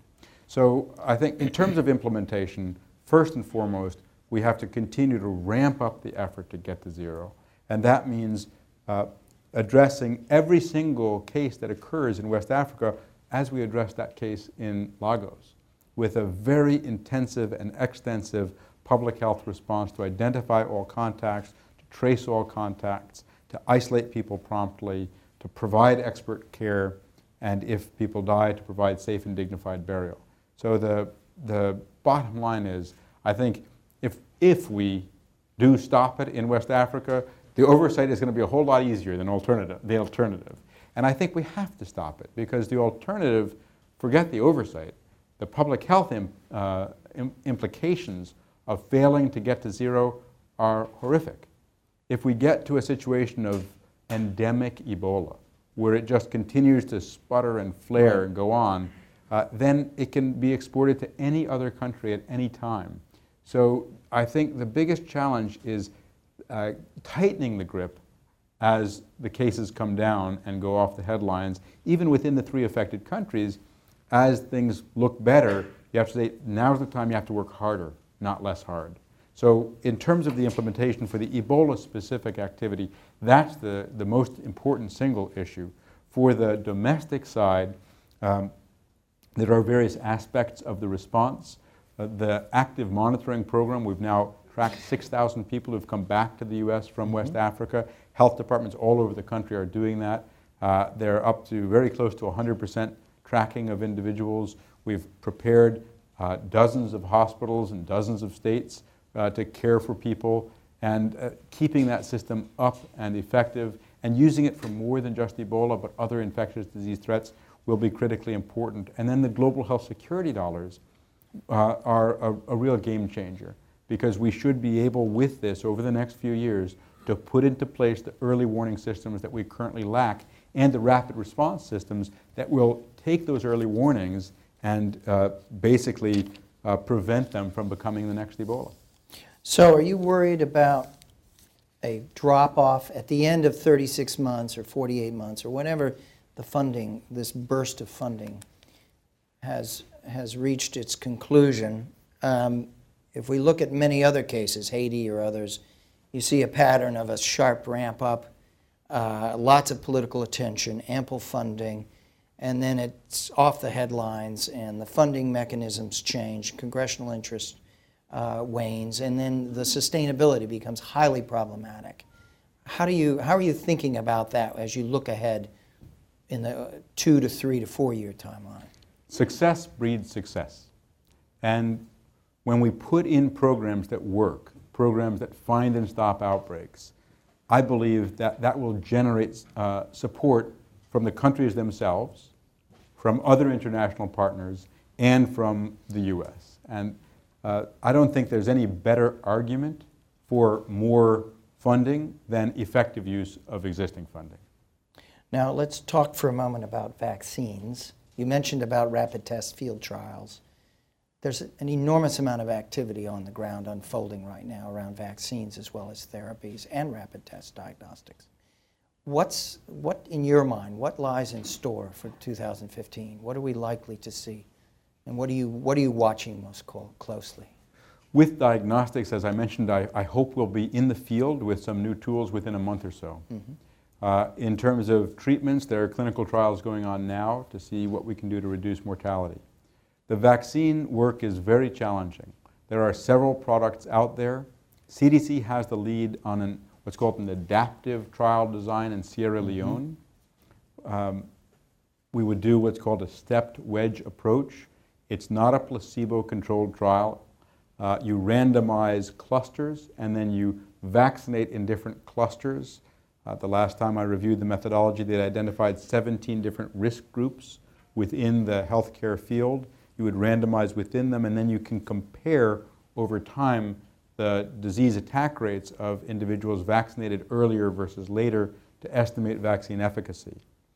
So I think in terms of implementation, first and foremost, we have to continue to ramp up the effort to get to zero. And that means uh, addressing every single case that occurs in West Africa as we address that case in Lagos, with a very intensive and extensive public health response to identify all contacts, to trace all contacts, to isolate people promptly, to provide expert care, and if people die, to provide safe and dignified burial. So the, the bottom line is, I think if, if we do stop it in West Africa, the oversight is going to be a whole lot easier than alternative, the alternative. And I think we have to stop it, because the alternative, forget the oversight, the public health im, uh, im, implications of failing to get to zero are horrific. If we get to a situation of endemic Ebola, where it just continues to sputter and flare right. and go on, uh, then it can be exported to any other country at any time. So I think the biggest challenge is uh, tightening the grip as the cases come down and go off the headlines, even within the three affected countries. As things look better, you have to say, now's the time you have to work harder, not less hard. So in terms of the implementation for the Ebola-specific activity, that's the, the most important single issue. For the domestic side, um, there are various aspects of the response. Uh, the active monitoring program, we've now tracked six thousand people who've come back to the U S from mm-hmm. West Africa. Health departments all over the country are doing that. Uh, they're up to very close to one hundred percent tracking of individuals. We've prepared uh, dozens of hospitals in dozens of states uh, to care for people, and uh, keeping that system up and effective and using it for more than just Ebola but other infectious disease threats will be critically important. And then the global health security dollars uh, are a, a real game changer, because we should be able with this over the next few years to put into place the early warning systems that we currently lack and the rapid response systems that will take those early warnings and uh, basically uh, prevent them from becoming the next Ebola. So are you worried about a drop-off at the end of thirty-six months or forty-eight months or whenever the funding, this burst of funding has, has reached its conclusion? Um, if we look at many other cases, Haiti or others, you see a pattern of a sharp ramp-up, uh, lots of political attention, ample funding, and then it's off the headlines and the funding mechanisms change, congressional interest uh, wanes, and then the sustainability becomes highly problematic. How do you, how are you thinking about that as you look ahead in the two to three to four year timeline? Success breeds success. And when we put in programs that work, programs that find and stop outbreaks, I believe that that will generate uh, support from the countries themselves, from other international partners, and from the U S. And uh, I don't think there's any better argument for more funding than effective use of existing funding. Now let's talk for a moment about vaccines. You mentioned about rapid test field trials. There's an enormous amount of activity on the ground unfolding right now around vaccines as well as therapies and rapid test diagnostics. What's, what, in your mind, what lies in store for two thousand fifteen? What are we likely to see? And what are you, what are you watching most closely? With diagnostics, as I mentioned, I, I hope we'll be in the field with some new tools within a month or so. Mm-hmm. Uh, in terms of treatments, there are clinical trials going on now to see what we can do to reduce mortality. The vaccine work is very challenging. There are several products out there. C D C has the lead on an, what's called an adaptive trial design in Sierra Leone. Mm-hmm. um, we would do what's called a stepped wedge approach. It's not a placebo-controlled trial. Uh, you randomize clusters and then you vaccinate in different clusters. Uh, the last time I reviewed the methodology, they identified seventeen different risk groups within the healthcare field. You would randomize within them, and then you can compare over time the disease attack rates of individuals vaccinated earlier versus later to estimate vaccine efficacy.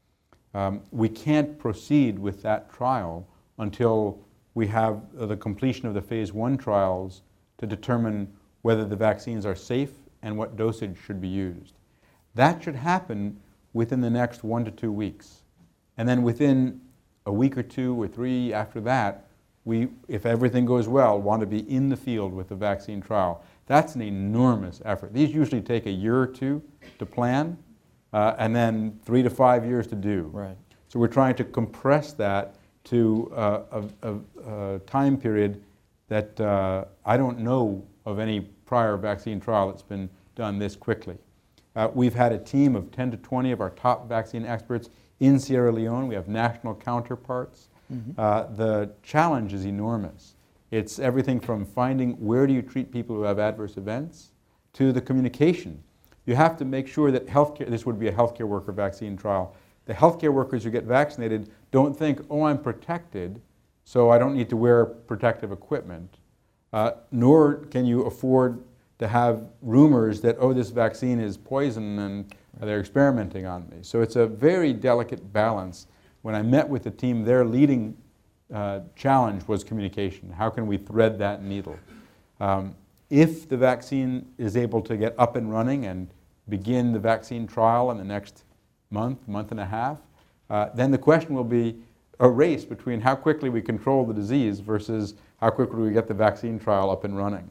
Um, we can't proceed with that trial until we have uh, the completion of the phase one trials to determine whether the vaccines are safe and what dosage should be used. That should happen within the next one to two weeks. And then within a week or two or three after that, we, if everything goes well, want to be in the field with the vaccine trial. That's an enormous effort. These usually take a year or two to plan, uh, and then three to five years to do. Right. So we're trying to compress that to uh, a, a, a time period that uh, I don't know of any prior vaccine trial that's been done this quickly. Uh, we've had a team of ten to twenty of our top vaccine experts in Sierra Leone. We have national counterparts. Mm-hmm. uh, the challenge is enormous. It's everything from finding where do you treat people who have adverse events to the communication. You have to make sure that healthcare, this would be a healthcare worker vaccine trial, the healthcare workers who get vaccinated don't think, oh, I'm protected, so I don't need to wear protective equipment, uh, nor can you afford to have rumors that, oh, this vaccine is poison and they're experimenting on me. So it's a very delicate balance. When I met with the team, their leading uh, challenge was communication. How can we thread that needle? Um, if the vaccine is able to get up and running and begin the vaccine trial in the next month, month and a half, uh, then the question will be a race between how quickly we control the disease versus how quickly we get the vaccine trial up and running.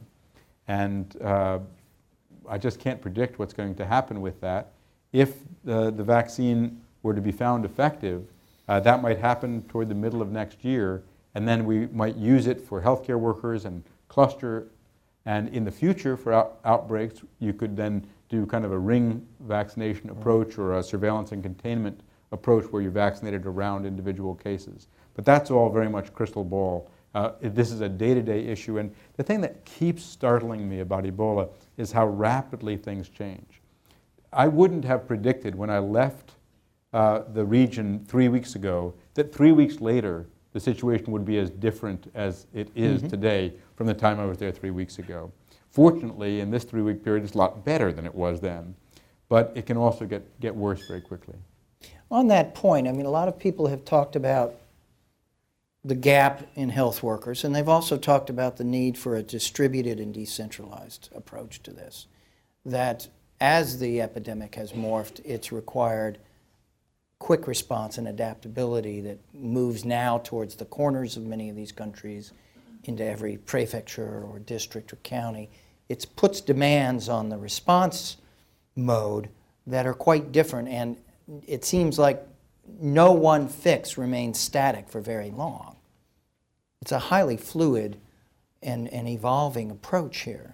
And uh, I just can't predict what's going to happen with that. If the, the vaccine were to be found effective, uh, that might happen toward the middle of next year, and then we might use it for healthcare workers and cluster. And in the future, for out, outbreaks, you could then do kind of a ring vaccination approach or a surveillance and containment approach where you're vaccinated around individual cases. But that's all very much crystal ball. Uh, this is a day-to-day issue, and the thing that keeps startling me about Ebola is how rapidly things change. I wouldn't have predicted when I left uh, the region three weeks ago that three weeks later the situation would be as different as it is mm-hmm. today from the time I was there three weeks ago. Fortunately, in this three-week period, it's a lot better than it was then, but it can also get, get worse very quickly. On that point, I mean, a lot of people have talked about the gap in health workers, and they've also talked about the need for a distributed and decentralized approach to this. That as the epidemic has morphed, it's required quick response and adaptability that moves now towards the corners of many of these countries into every prefecture or district or county. It puts demands on the response mode that are quite different, and it seems like no one fix remains static for very long. It's a highly fluid and, and evolving approach here.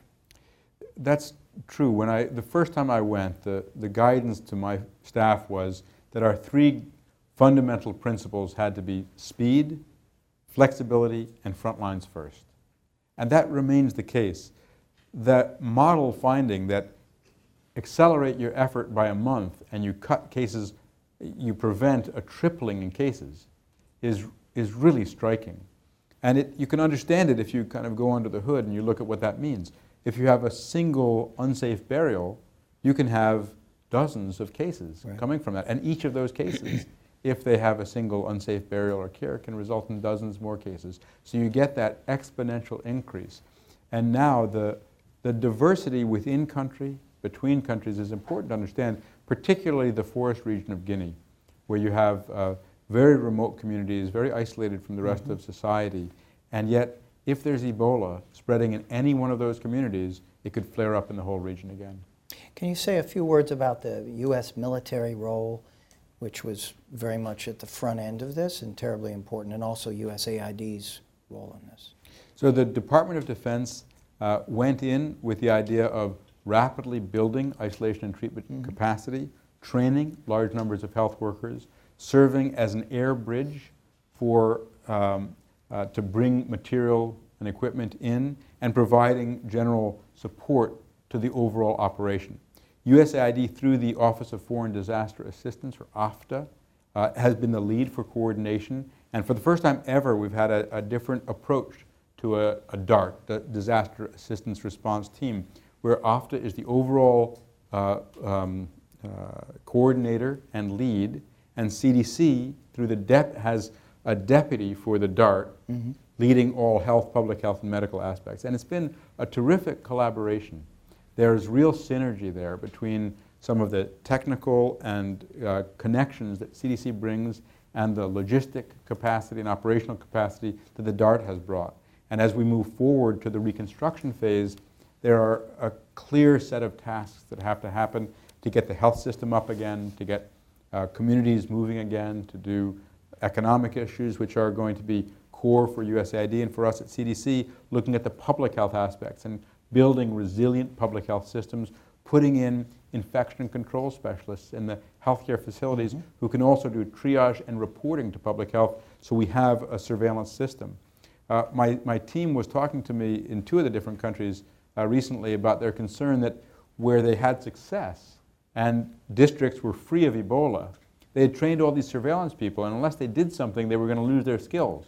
That's true. When I, the first time I went, the, the guidance to my staff was that our three fundamental principles had to be speed, flexibility, and front lines first. And that remains the case. That model finding that accelerate your effort by a month and you cut cases, you prevent a tripling in cases, is, is really striking. And it, you can understand it if you kind of go under the hood and you look at what that means. If you have a single unsafe burial, you can have dozens of cases right. coming from that. And each of those cases, if they have a single unsafe burial or care, can result in dozens more cases. So you get that exponential increase. And now the, the diversity within country, between countries is important to understand, particularly the forest region of Guinea, where you have uh, very remote communities, very isolated from the rest mm-hmm. of society. And yet, if there's Ebola spreading in any one of those communities, it could flare up in the whole region again. Can you say a few words about the U S military role, which was very much at the front end of this and terribly important, and also U S A I D's role in this? So the Department of Defense uh, went in with the idea of rapidly building isolation and treatment mm-hmm. capacity, training large numbers of health workers, serving as an air bridge for um, uh, to bring material and equipment in, and providing general support to the overall operation. U S A I D, through the Office of Foreign Disaster Assistance, or OFDA, uh, has been the lead for coordination. And for the first time ever, we've had a, a different approach to a, a DART, the Disaster Assistance Response Team, where OFDA is the overall uh, um, uh, coordinator and lead, and C D C, through the dep has a deputy for the DART, mm-hmm. leading all health, public health, and medical aspects. And it's been a terrific collaboration. There's real synergy there between some of the technical and uh, connections that C D C brings and the logistic capacity and operational capacity that the DART has brought. And as we move forward to the reconstruction phase, there are a clear set of tasks that have to happen to get the health system up again, to get uh, communities moving again, to do economic issues, which are going to be core for U S A I D and for us at C D C, looking at the public health aspects and building resilient public health systems, putting in infection control specialists in the healthcare facilities mm-hmm. who can also do triage and reporting to public health, so we have a surveillance system. Uh, my, my team was talking to me in two of the different countries uh, recently about their concern that where they had success and districts were free of Ebola, they had trained all these surveillance people, and unless they did something, they were going to lose their skills.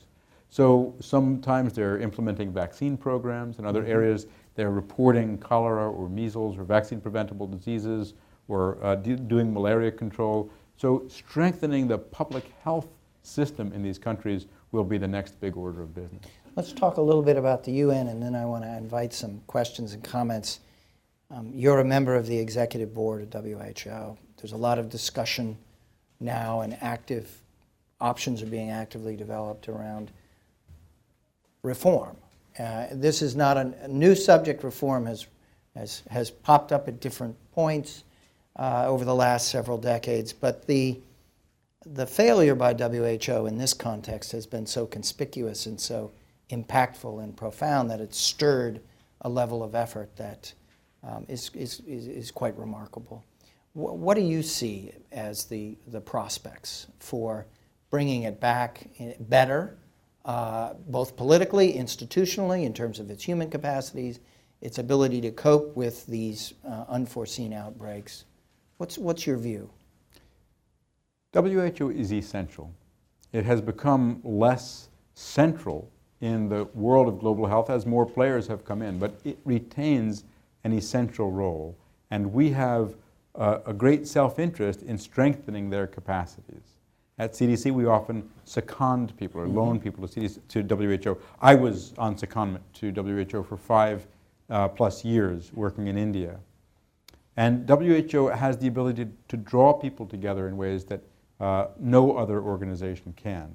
So sometimes they're implementing vaccine programs. In other mm-hmm. areas, they're reporting cholera or measles or vaccine-preventable diseases, or uh, do, doing malaria control. So strengthening the public health system in these countries will be the next big order of business. Let's talk a little bit about the U N, and then I want to invite some questions and comments. Um, you're a member of the executive board of W H O. There's a lot of discussion now, and active options are being actively developed around reform. Uh, this is not a, a new subject. Reform has, has, has popped up at different points uh, over the last several decades, but the, the failure by W H O in this context has been so conspicuous and so impactful and profound that it's stirred a level of effort that um, is, is, is, is quite remarkable. W- what do you see as the, the prospects for bringing it back in, better, Uh, both politically, institutionally, in terms of its human capacities, its ability to cope with these uh, unforeseen outbreaks? What's, what's your view? W H O is essential. It has become less central in the world of global health as more players have come in, but it retains an essential role. And we have uh, a great self-interest in strengthening their capacities. At C D C, we often second people or loan people to, C D C, to W H O. I was on secondment to W H O for five uh, plus years working in India. And W H O has the ability to, to draw people together in ways that uh, no other organization can.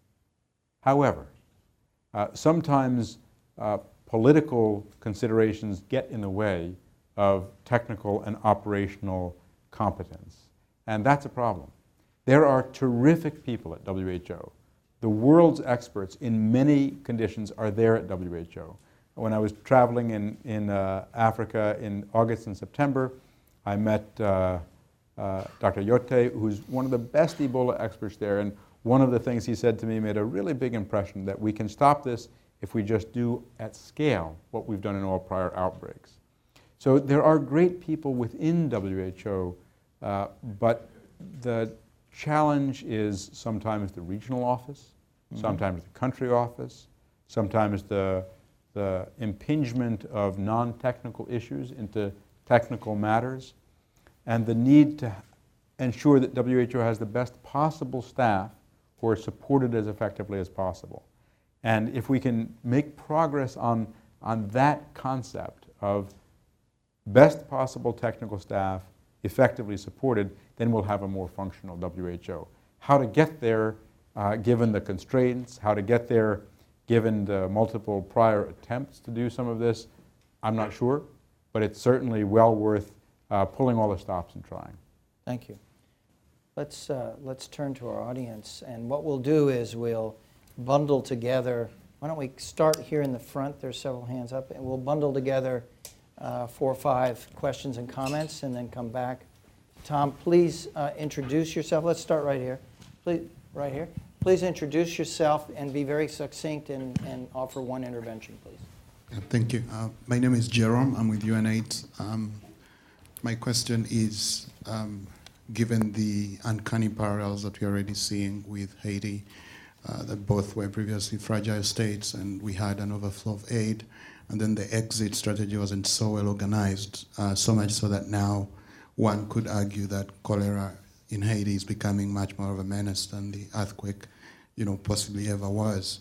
However, uh, sometimes uh, political considerations get in the way of technical and operational competence. And that's a problem. There are terrific people at W H O. The world's experts in many conditions are there at W H O. When I was traveling in, in uh, Africa in August and September, I met uh, uh, Doctor Yote, who's one of the best Ebola experts there, and one of the things he said to me made a really big impression, that we can stop this if we just do at scale what we've done in all prior outbreaks. So there are great people within W H O, uh, but the challenge is sometimes the regional office, mm-hmm. sometimes the country office, sometimes the, the impingement of non-technical issues into technical matters, and the need to ensure that W H O has the best possible staff who are supported as effectively as possible. And if we can make progress on, on that concept of best possible technical staff effectively supported, then we'll have a more functional W H O. How to get there, uh, given the constraints, how to get there given the multiple prior attempts to do some of this, I'm not sure, but it's certainly well worth uh, pulling all the stops and trying. Thank you. Let's, uh, let's turn to our audience, and what we'll do is we'll bundle together, why don't we start here in the front, there's several hands up, and we'll bundle together uh, four or five questions and comments and then come back. Tom, please uh, introduce yourself. Let's start right here. Please, right here. Please introduce yourself and be very succinct and, and offer one intervention, please. Uh, thank you. Uh, my name is Jerome. I'm with UNAIDS. Um, my question is, um, given the uncanny parallels that we're already seeing with Haiti, uh, that both were previously fragile states and we had an overflow of aid, and then the exit strategy wasn't so well organized, uh, so much so that now one could argue that cholera in Haiti is becoming much more of a menace than the earthquake, you know, possibly ever was.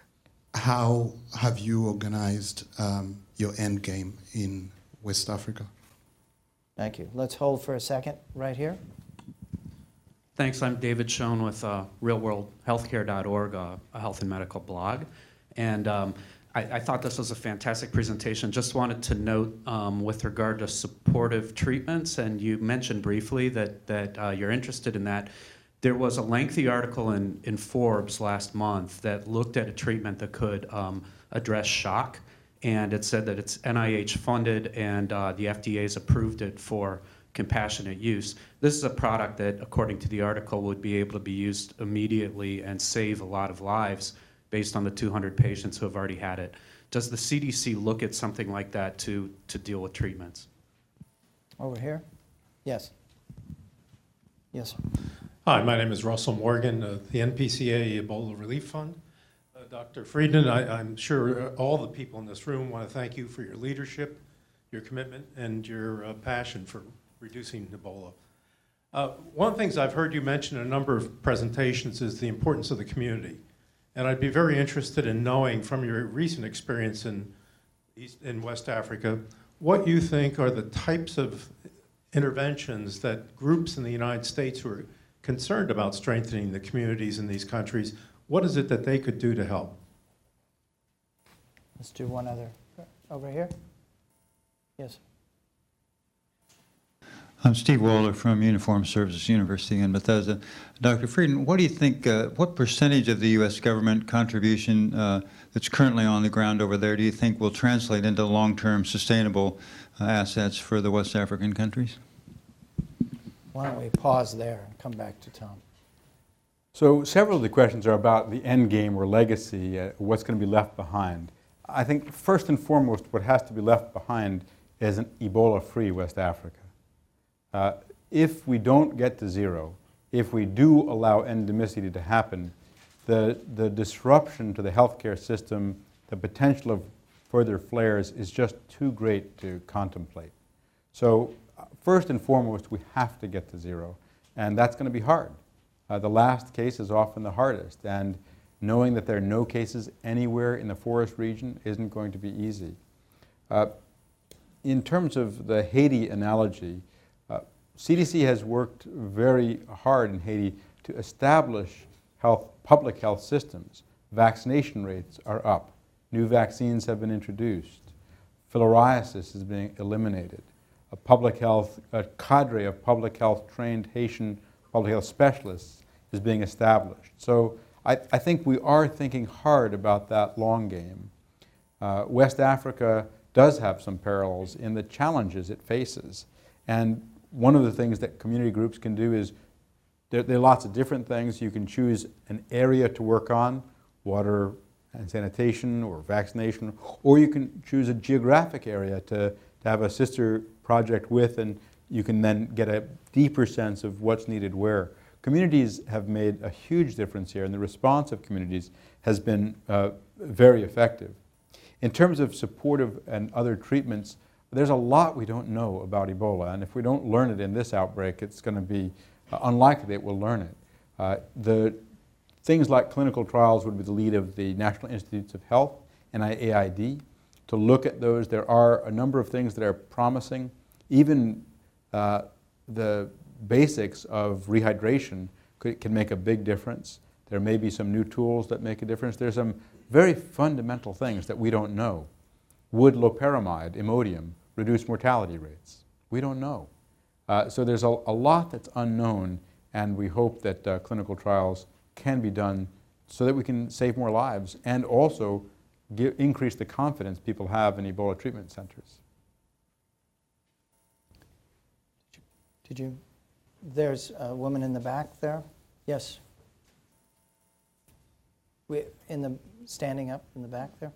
How have you organized um, your end game in West Africa? Thank you. Let's hold for a second right here. Thanks. I'm David Schoen with uh, real world healthcare dot org, uh, a health and medical blog. And um, I, I thought this was a fantastic presentation. Just wanted to note um, with regard to supportive treatments, and you mentioned briefly that, that uh, you're interested in that. There was a lengthy article in, in Forbes last month that looked at a treatment that could um, address shock, and it said that it's N I H funded and uh, the F D A's approved it for compassionate use. This is a product that, according to the article, would be able to be used immediately and save a lot of lives based on the two hundred patients who have already had it. Does the C D C look at something like that to, to deal with treatments? Over here? Yes. Yes, sir. Hi, my name is Russell Morgan, uh, the N P C A Ebola Relief Fund. Uh, Doctor Friedman, I, I'm sure all the people in this room want to thank you for your leadership, your commitment, and your uh, passion for reducing Ebola. Uh, one of the things I've heard you mention in a number of presentations is the importance of the community. And I'd be very interested in knowing from your recent experience in, East, in West Africa, what you think are the types of interventions that groups in the United States who are concerned about strengthening the communities in these countries, what is it that they could do to help? Let's do one other. Over here? Yes. I'm Steve Waller from Uniformed Services University in Bethesda. Doctor Frieden, what do you think, uh, what percentage of the U S government contribution uh, that's currently on the ground over there do you think will translate into long-term sustainable uh, assets for the West African countries? Why don't we pause there and come back to Tom? So several of the questions are about the end game or legacy, uh, what's going to be left behind. I think first and foremost, what has to be left behind is an Ebola-free West Africa. Uh, if we don't get to zero, if we do allow endemicity to happen, the, the disruption to the healthcare system, the potential of further flares is just too great to contemplate. So uh, first and foremost, we have to get to zero, and that's going to be hard. Uh, the last case is often the hardest, and knowing that there are no cases anywhere in the forest region isn't going to be easy. Uh, in terms of the Haiti analogy, uh, C D C has worked very hard in Haiti to establish health, public health systems. Vaccination rates are up. New vaccines have been introduced. Filariasis is being eliminated. A public health, a cadre of public health trained Haitian public health specialists is being established. So I, I think we are thinking hard about that long game. Uh, West Africa does have some parallels in the challenges it faces. And one of the things that community groups can do is, there, there are lots of different things. You can choose an area to work on, water and sanitation or vaccination, or you can choose a geographic area to, to have a sister project with, and you can then get a deeper sense of what's needed where. Communities have made a huge difference here, and the response of communities has been uh, very effective. In terms of supportive and other treatments, there's a lot we don't know about Ebola, and if we don't learn it in this outbreak, it's going to be uh, unlikely that we'll learn it. Uh, the things like clinical trials would be the lead of the National Institutes of Health and A I D to look at those. There are a number of things that are promising. Even uh, the basics of rehydration could, can make a big difference. There may be some new tools that make a difference. There's some very fundamental things that we don't know. Would loperamide, Imodium, reduce mortality rates? We don't know. Uh, so there's a, a lot that's unknown, and we hope that uh, clinical trials can be done so that we can save more lives and also give, increase the confidence people have in Ebola treatment centers. Did you? There's a woman in the back there. Yes. We, in the standing up in the back there.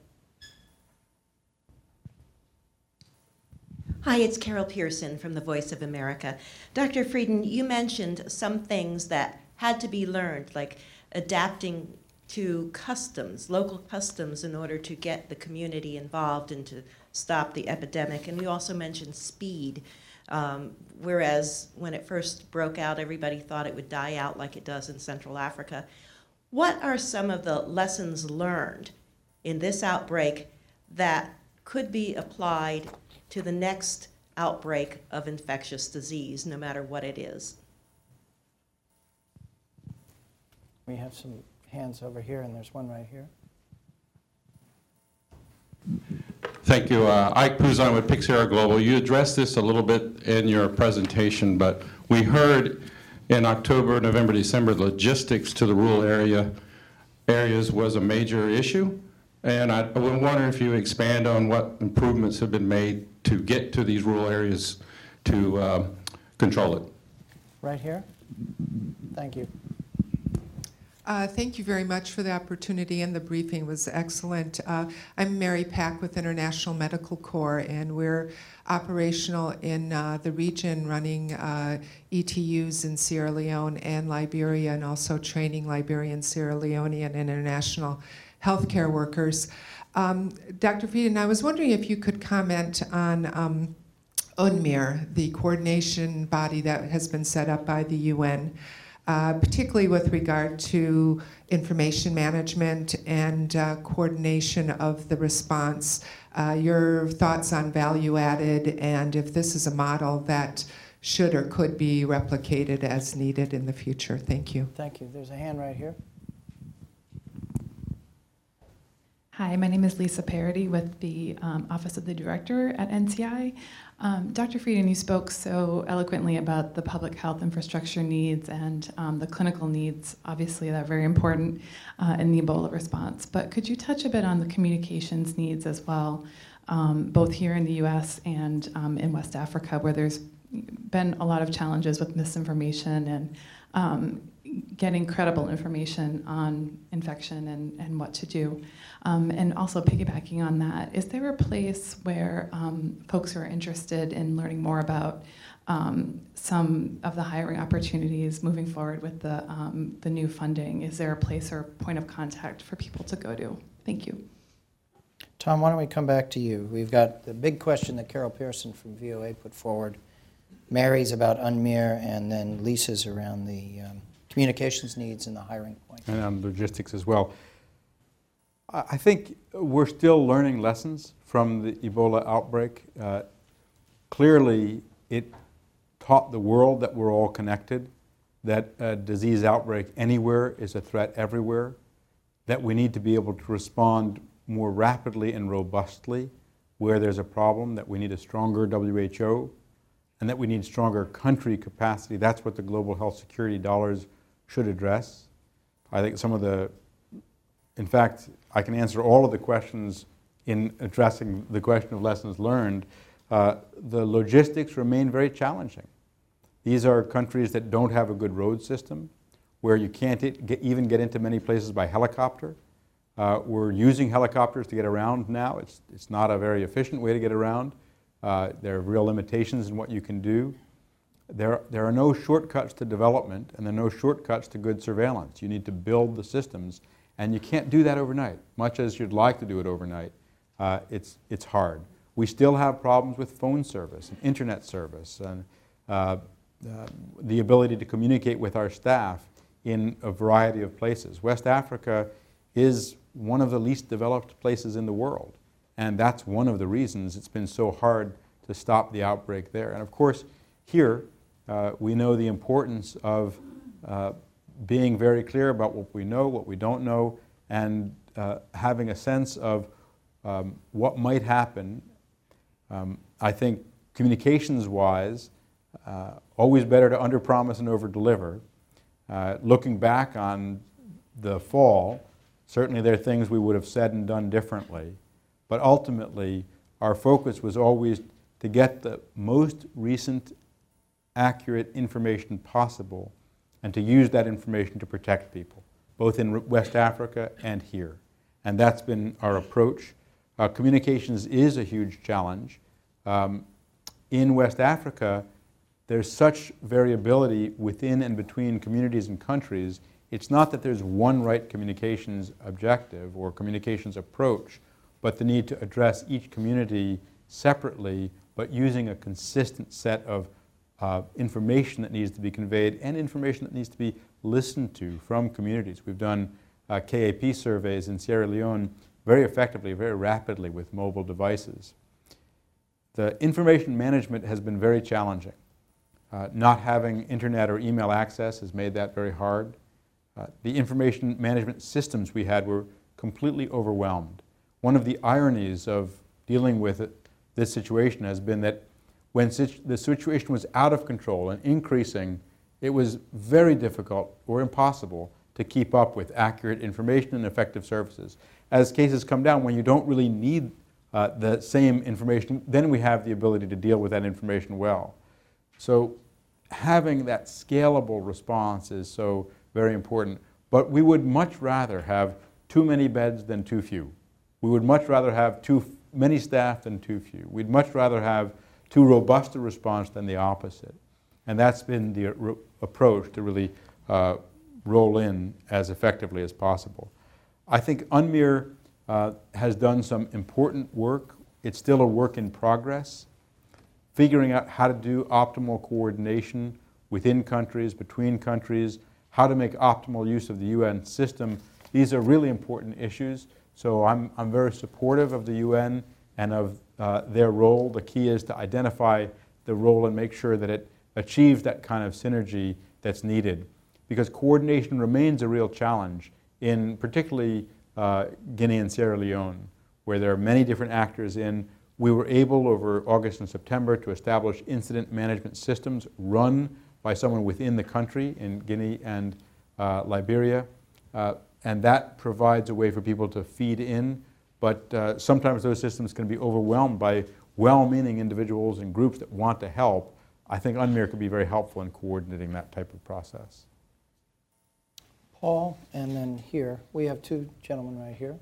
Hi, it's Carol Pearson from the Voice of America. Doctor Frieden, you mentioned some things that had to be learned, like adapting to customs, local customs, in order to get the community involved and to stop the epidemic. And we also mentioned speed, um, whereas when it first broke out, everybody thought it would die out like it does in Central Africa. What are some of the lessons learned in this outbreak that could be applied to the next outbreak of infectious disease, no matter what it is? We have some hands over here, and there's one right here. Thank you. Uh, Ike Puzon with Pixera Global. You addressed this a little bit in your presentation, but we heard in October, November, December, logistics to the rural area areas was a major issue. And I, I would wonder if you expand on what improvements have been made to get to these rural areas to uh, control it. Right here. Thank you. Uh, thank you very much for the opportunity, and the briefing was excellent. Uh, I'm Mary Pack with International Medical Corps, and we're operational in uh, the region running uh, E T Us in Sierra Leone and Liberia, and also training Liberian, Sierra Leonean, and international healthcare workers. Um, Doctor Frieden, I was wondering if you could comment on um, UNMIR, the coordination body that has been set up by the U N, uh, particularly with regard to information management and uh, coordination of the response. Uh, your thoughts on value added, and if this is a model that should or could be replicated as needed in the future. Thank you. Thank you. There's a hand right here. Hi, my name is Lisa Parody with the um, Office of the Director at N C I. Um, Doctor Frieden, you spoke so eloquently about the public health infrastructure needs and um, the clinical needs. Obviously, they're very important uh, in the Ebola response. But could you touch a bit on the communications needs as well, um, both here in the U S and um, in West Africa, where there's been a lot of challenges with misinformation and um, getting credible information on infection and, and what to do. Um, and also piggybacking on that, is there a place where um, folks who are interested in learning more about um, some of the hiring opportunities moving forward with the, um, the new funding, is there a place or point of contact for people to go to? Thank you. Tom, why don't we come back to you? We've got the big question that Carol Pearson from V O A put forward. Mary's about UNMIR, and then Lisa's around the um, communications needs and the hiring point. And on logistics as well. I I think we're still learning lessons from the Ebola outbreak. Uh, clearly, it taught the world that we're all connected, that a disease outbreak anywhere is a threat everywhere, that we need to be able to respond more rapidly and robustly where there's a problem, that we need a stronger W H O, and that we need stronger country capacity. That's what the global health security dollars should address. I think some of the, in fact, I can answer all of the questions in addressing the question of lessons learned. Uh, the logistics remain very challenging. These are countries that don't have a good road system, where you can't it, get, even get into many places by helicopter. Uh, we're using helicopters to get around now. It's, it's not a very efficient way to get around. Uh, there are real limitations in what you can do. There, there are no shortcuts to development, and there are no shortcuts to good surveillance. You need to build the systems, and you can't do that overnight. Much as you'd like to do it overnight, uh, it's, it's hard. We still have problems with phone service and internet service and uh, uh, the ability to communicate with our staff in a variety of places. West Africa is one of the least developed places in the world, and that's one of the reasons it's been so hard to stop the outbreak there. And of course, here, uh, we know the importance of uh, being very clear about what we know, what we don't know, and uh, having a sense of um, what might happen. Um, I think communications-wise, uh, always better to underpromise and overdeliver. Uh, looking back on the fall, certainly there are things we would have said and done differently, but ultimately our focus was always to get the most recent accurate information possible and to use that information to protect people, both in West Africa and here. And that's been our approach. Uh, communications is a huge challenge. Um, in West Africa, there's such variability within and between communities and countries. It's not that there's one right communications objective or communications approach, but the need to address each community separately, but using a consistent set of uh, information that needs to be conveyed and information that needs to be listened to from communities. We've done uh, K A P surveys in Sierra Leone very effectively, very rapidly with mobile devices. The information management has been very challenging. Uh, not having internet or email access has made that very hard. Uh, the information management systems we had were completely overwhelmed. One of the ironies of dealing with it, this situation has been that when situ the situation was out of control and increasing, it was very difficult or impossible to keep up with accurate information and effective services. As cases come down, when you don't really need uh, the same information, then we have the ability to deal with that information well. So having that scalable response is so very important. But we would much rather have too many beds than too few. We would much rather have too many staff than too few. We'd much rather have too robust a response than the opposite. And that's been the re approach to really uh, roll in as effectively as possible. I think UNMIR uh, has done some important work. It's still a work in progress. Figuring out how to do optimal coordination within countries, between countries, how to make optimal use of the U N system. These are really important issues. So I'm, I'm very supportive of the U N and of uh, their role. The key is to identify the role and make sure that it achieves that kind of synergy that's needed. Because coordination remains a real challenge in particularly uh, Guinea and Sierra Leone, where there are many different actors in. We were able over August and September to establish incident management systems run by someone within the country in Guinea and uh, Liberia. Uh, and that provides a way for people to feed in. But uh, sometimes those systems can be overwhelmed by well-meaning individuals and groups that want to help. I think UNMIR could be very helpful in coordinating that type of process. Paul, and then here. We have two gentlemen right here.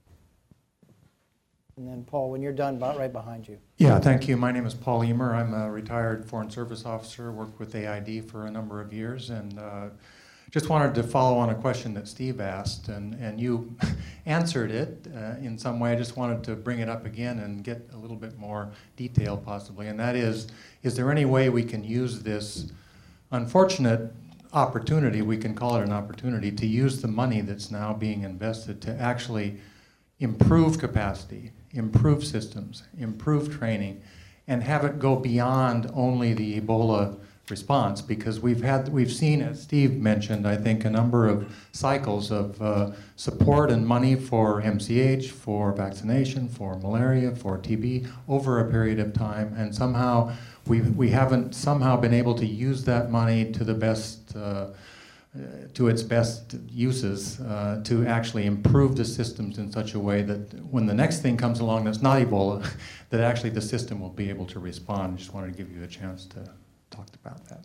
And then Paul, when you're done, about right behind you. Yeah, thank you. My name is Paul Emer. I'm a retired Foreign Service officer, worked with A I D for a number of years, and uh, Just wanted to follow on a question that Steve asked, and, and you answered it uh, in some way. I just wanted to bring it up again and get a little bit more detail possibly, and that is, is there any way we can use this unfortunate opportunity, we can call it an opportunity, to use the money that's now being invested to actually improve capacity, improve systems, improve training, and have it go beyond only the Ebola response, because we've had, we've seen, as Steve mentioned, I think, a number of cycles of uh, support and money for M C H, for vaccination, for malaria, for T B over a period of time, and somehow we we haven't somehow been able to use that money to the best, uh, to its best uses uh, to actually improve the systems in such a way that when the next thing comes along that's not Ebola, that actually the system will be able to respond. Just wanted to give you a chance to talk about that.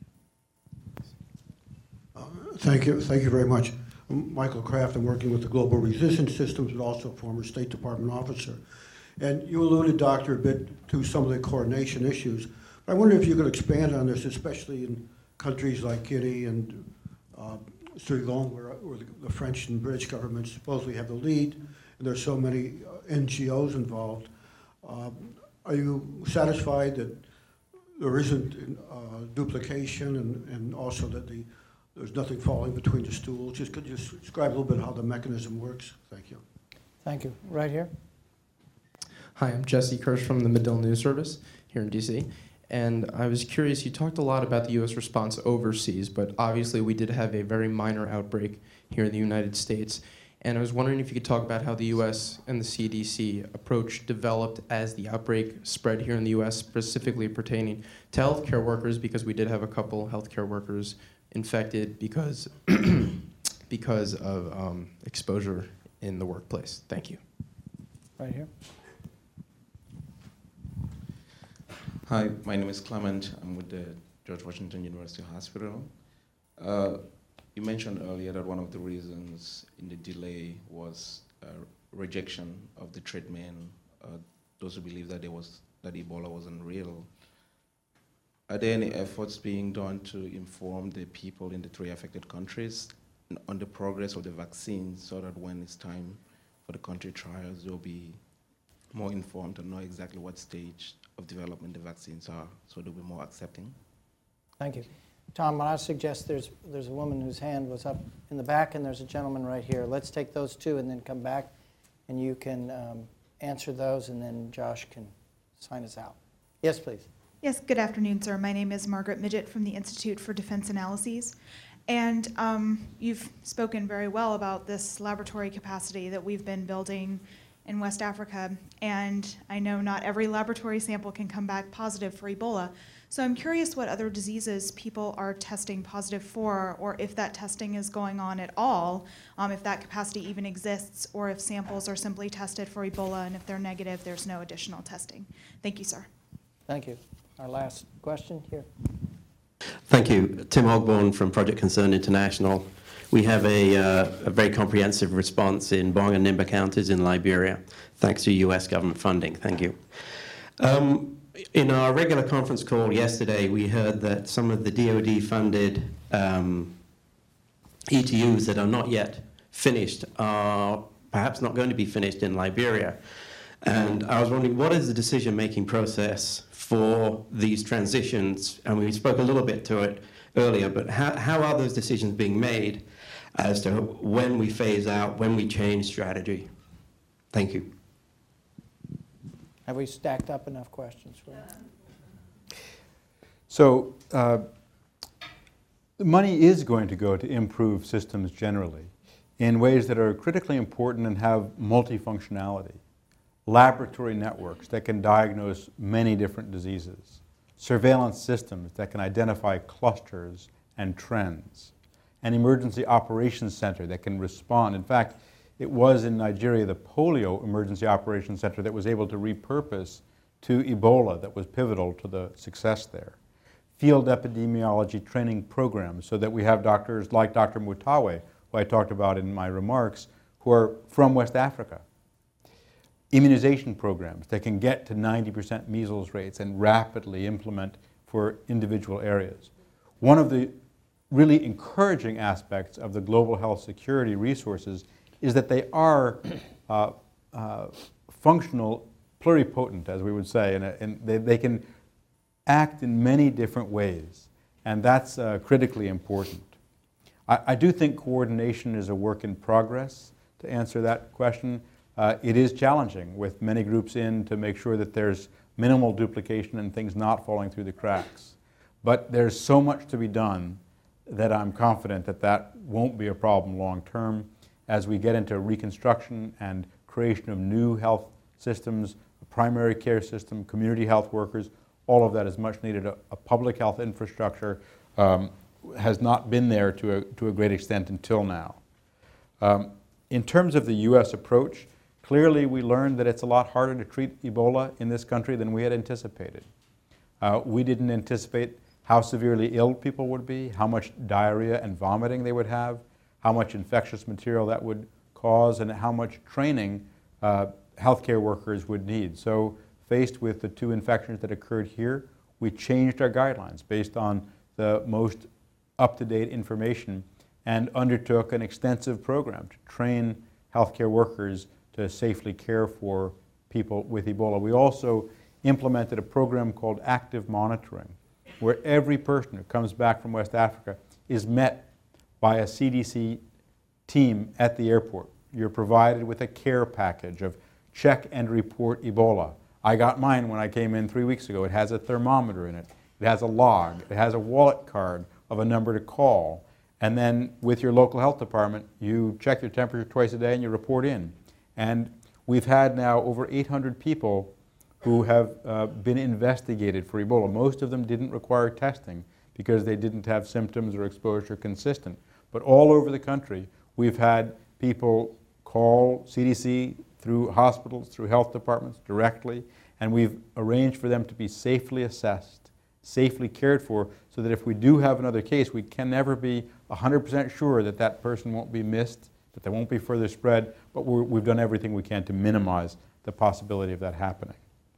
Uh, thank you, thank you very much. I'm Michael Kraft. I'm working with the Global Resistance Systems, but also a former State Department officer. And you alluded, Doctor, a bit to some of the coordination issues. But I wonder if you could expand on this, especially in countries like Guinea and uh, Suriname, where, where the, the French and British governments supposedly have the lead, and there's so many uh, N G Os involved. Uh, are you satisfied that there isn't uh, duplication, and, and also that the, there's nothing falling between the stools? Just could you describe a little bit how the mechanism works? Thank you. Thank you. Right here. Hi, I'm Jesse Kirsch from the Medill News Service here in D C. And I was curious, you talked a lot about the U S response overseas, but obviously we did have a very minor outbreak here in the United States. And I was wondering if you could talk about how the U S and the C D C approach developed as the outbreak spread here in the U S, specifically pertaining to healthcare workers, because we did have a couple healthcare workers infected because, because of um, exposure in the workplace. Thank you. Right here. Hi, my name is Clement. I'm with the George Washington University Hospital. Uh, you mentioned earlier that one of the reasons in the delay was uh, rejection of the treatment, uh, those who believe that there was that Ebola wasn't real. Are there any efforts being done to inform the people in the three affected countries on the progress of the vaccine, so that when it's time for the country trials, they'll be more informed and know exactly what stage of development the vaccines are, so they'll be more accepting? Thank you. Tom, what I suggest, there's, there's a woman whose hand was up in the back, and there's a gentleman right here. Let's take those two and then come back, and you can um, answer those, and then Josh can sign us out. Yes, please. Yes, good afternoon, sir. My name is Margaret Midget from the Institute for Defense Analyses. And um, you've spoken very well about this laboratory capacity that we've been building in West Africa, and I know not every laboratory sample can come back positive for Ebola. So I'm curious what other diseases people are testing positive for, or if that testing is going on at all, um, if that capacity even exists, or if samples are simply tested for Ebola, and if they're negative, there's no additional testing. Thank you, sir. Thank you. Our last question here. Thank you. Tim Hogborn from Project Concern International. We have a, uh, a very comprehensive response in Bong and Nimba counties in Liberia, thanks to U S government funding. Thank you. Um, in our regular conference call yesterday, we heard that some of the D O D-funded um, E T Us that are not yet finished are perhaps not going to be finished in Liberia. And I was wondering, what is the decision-making process for these transitions? And we spoke a little bit to it earlier, but how, how are those decisions being made as to when we phase out, when we change strategy? Thank you. Have we stacked up enough questions for you? So uh, the money is going to go to improve systems generally in ways that are critically important and have multifunctionality. Laboratory networks that can diagnose many different diseases. Surveillance systems that can identify clusters and trends. An emergency operations center that can respond. In fact, it was in Nigeria the polio emergency operations center that was able to repurpose to Ebola, that was pivotal to the success there. Field epidemiology training programs so that we have doctors like Doctor Mutawe, who I talked about in my remarks, who are from West Africa. Immunization programs that can get to ninety percent measles rates and rapidly implement for individual areas. One of the really encouraging aspects of the global health security resources is that they are uh, uh, functional, pluripotent, as we would say, and, and they, they can act in many different ways, and that's uh, critically important. I, I do think coordination is a work in progress. To answer that question, uh, it is challenging with many groups in to make sure that there's minimal duplication and things not falling through the cracks. But there's so much to be done that I'm confident that that won't be a problem long term as we get into reconstruction and creation of new health systems, a primary care system, community health workers. All of that is much needed. A, a public health infrastructure um, has not been there to a, to a great extent until now. Um, in terms of the U S approach, clearly we learned that it's a lot harder to treat Ebola in this country than we had anticipated. Uh, we didn't anticipate how severely ill people would be, how much diarrhea and vomiting they would have, how much infectious material that would cause, and how much training uh, healthcare workers would need. So faced with the two infections that occurred here, we changed our guidelines based on the most up-to-date information and undertook an extensive program to train healthcare workers to safely care for people with Ebola. We also implemented a program called active monitoring, where every person who comes back from West Africa is met by a C D C team at the airport. You're provided with a care package of check and report Ebola. I got mine when I came in three weeks ago. It has a thermometer in it. It has a log. It has a wallet card of a number to call. And then with your local health department, you check your temperature twice a day and you report in. And we've had now over eight hundred people who have uh, been investigated for Ebola. Most of them didn't require testing because they didn't have symptoms or exposure consistent. But all over the country, we've had people call C D C through hospitals, through health departments directly, and we've arranged for them to be safely assessed, safely cared for, so that if we do have another case, we can never be one hundred percent sure that that person won't be missed, that there won't be further spread, but we're, we've done everything we can to minimize the possibility of that happening.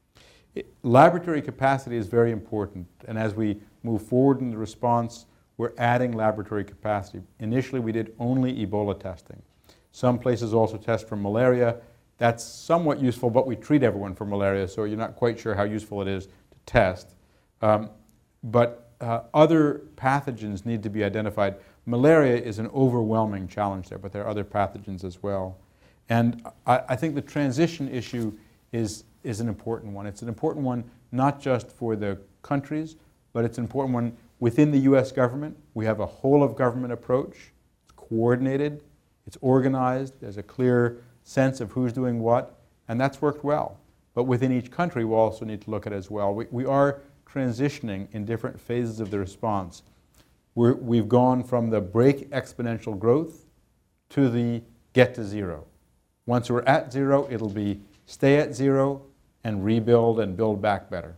It, laboratory capacity is very important, and as we move forward in the response, we're adding laboratory capacity. Initially, we did only Ebola testing. Some places also test for malaria. That's somewhat useful, but we treat everyone for malaria, so you're not quite sure how useful it is to test. Um, but uh, other pathogens need to be identified. Malaria is an overwhelming challenge there, but there are other pathogens as well. And I, I think the transition issue is, is an important one. It's an important one not just for the countries, but it's an important one within the U S government. We have a whole-of-government approach. It's coordinated. It's organized. There's a clear sense of who's doing what, and that's worked well. But within each country, we also need to look at it as well. We, we are transitioning in different phases of the response. We're, we've gone from the break exponential growth to the get to zero. Once we're at zero, it'll be stay at zero and rebuild and build back better.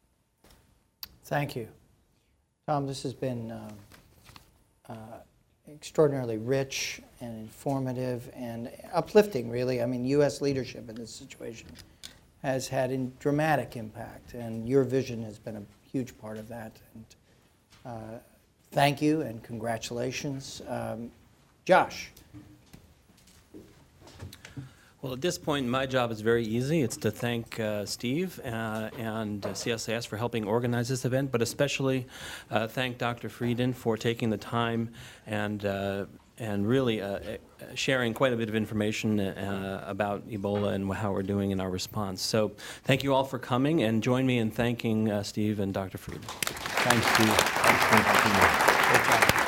Thank you. Tom, this has been um, uh, extraordinarily rich and informative and uplifting, really. I mean, U S leadership in this situation has had a dramatic impact, and your vision has been a huge part of that. And uh, thank you and congratulations. Um, Josh. Well, at this point, my job is very easy. It's to thank uh, Steve uh, and uh, C S I S for helping organize this event, but especially uh, thank Doctor Frieden for taking the time and uh, and really uh, sharing quite a bit of information uh, about Ebola and how we're doing in our response. So thank you all for coming, and join me in thanking uh, Steve and Doctor Frieden. Thanks, Steve. Thanks for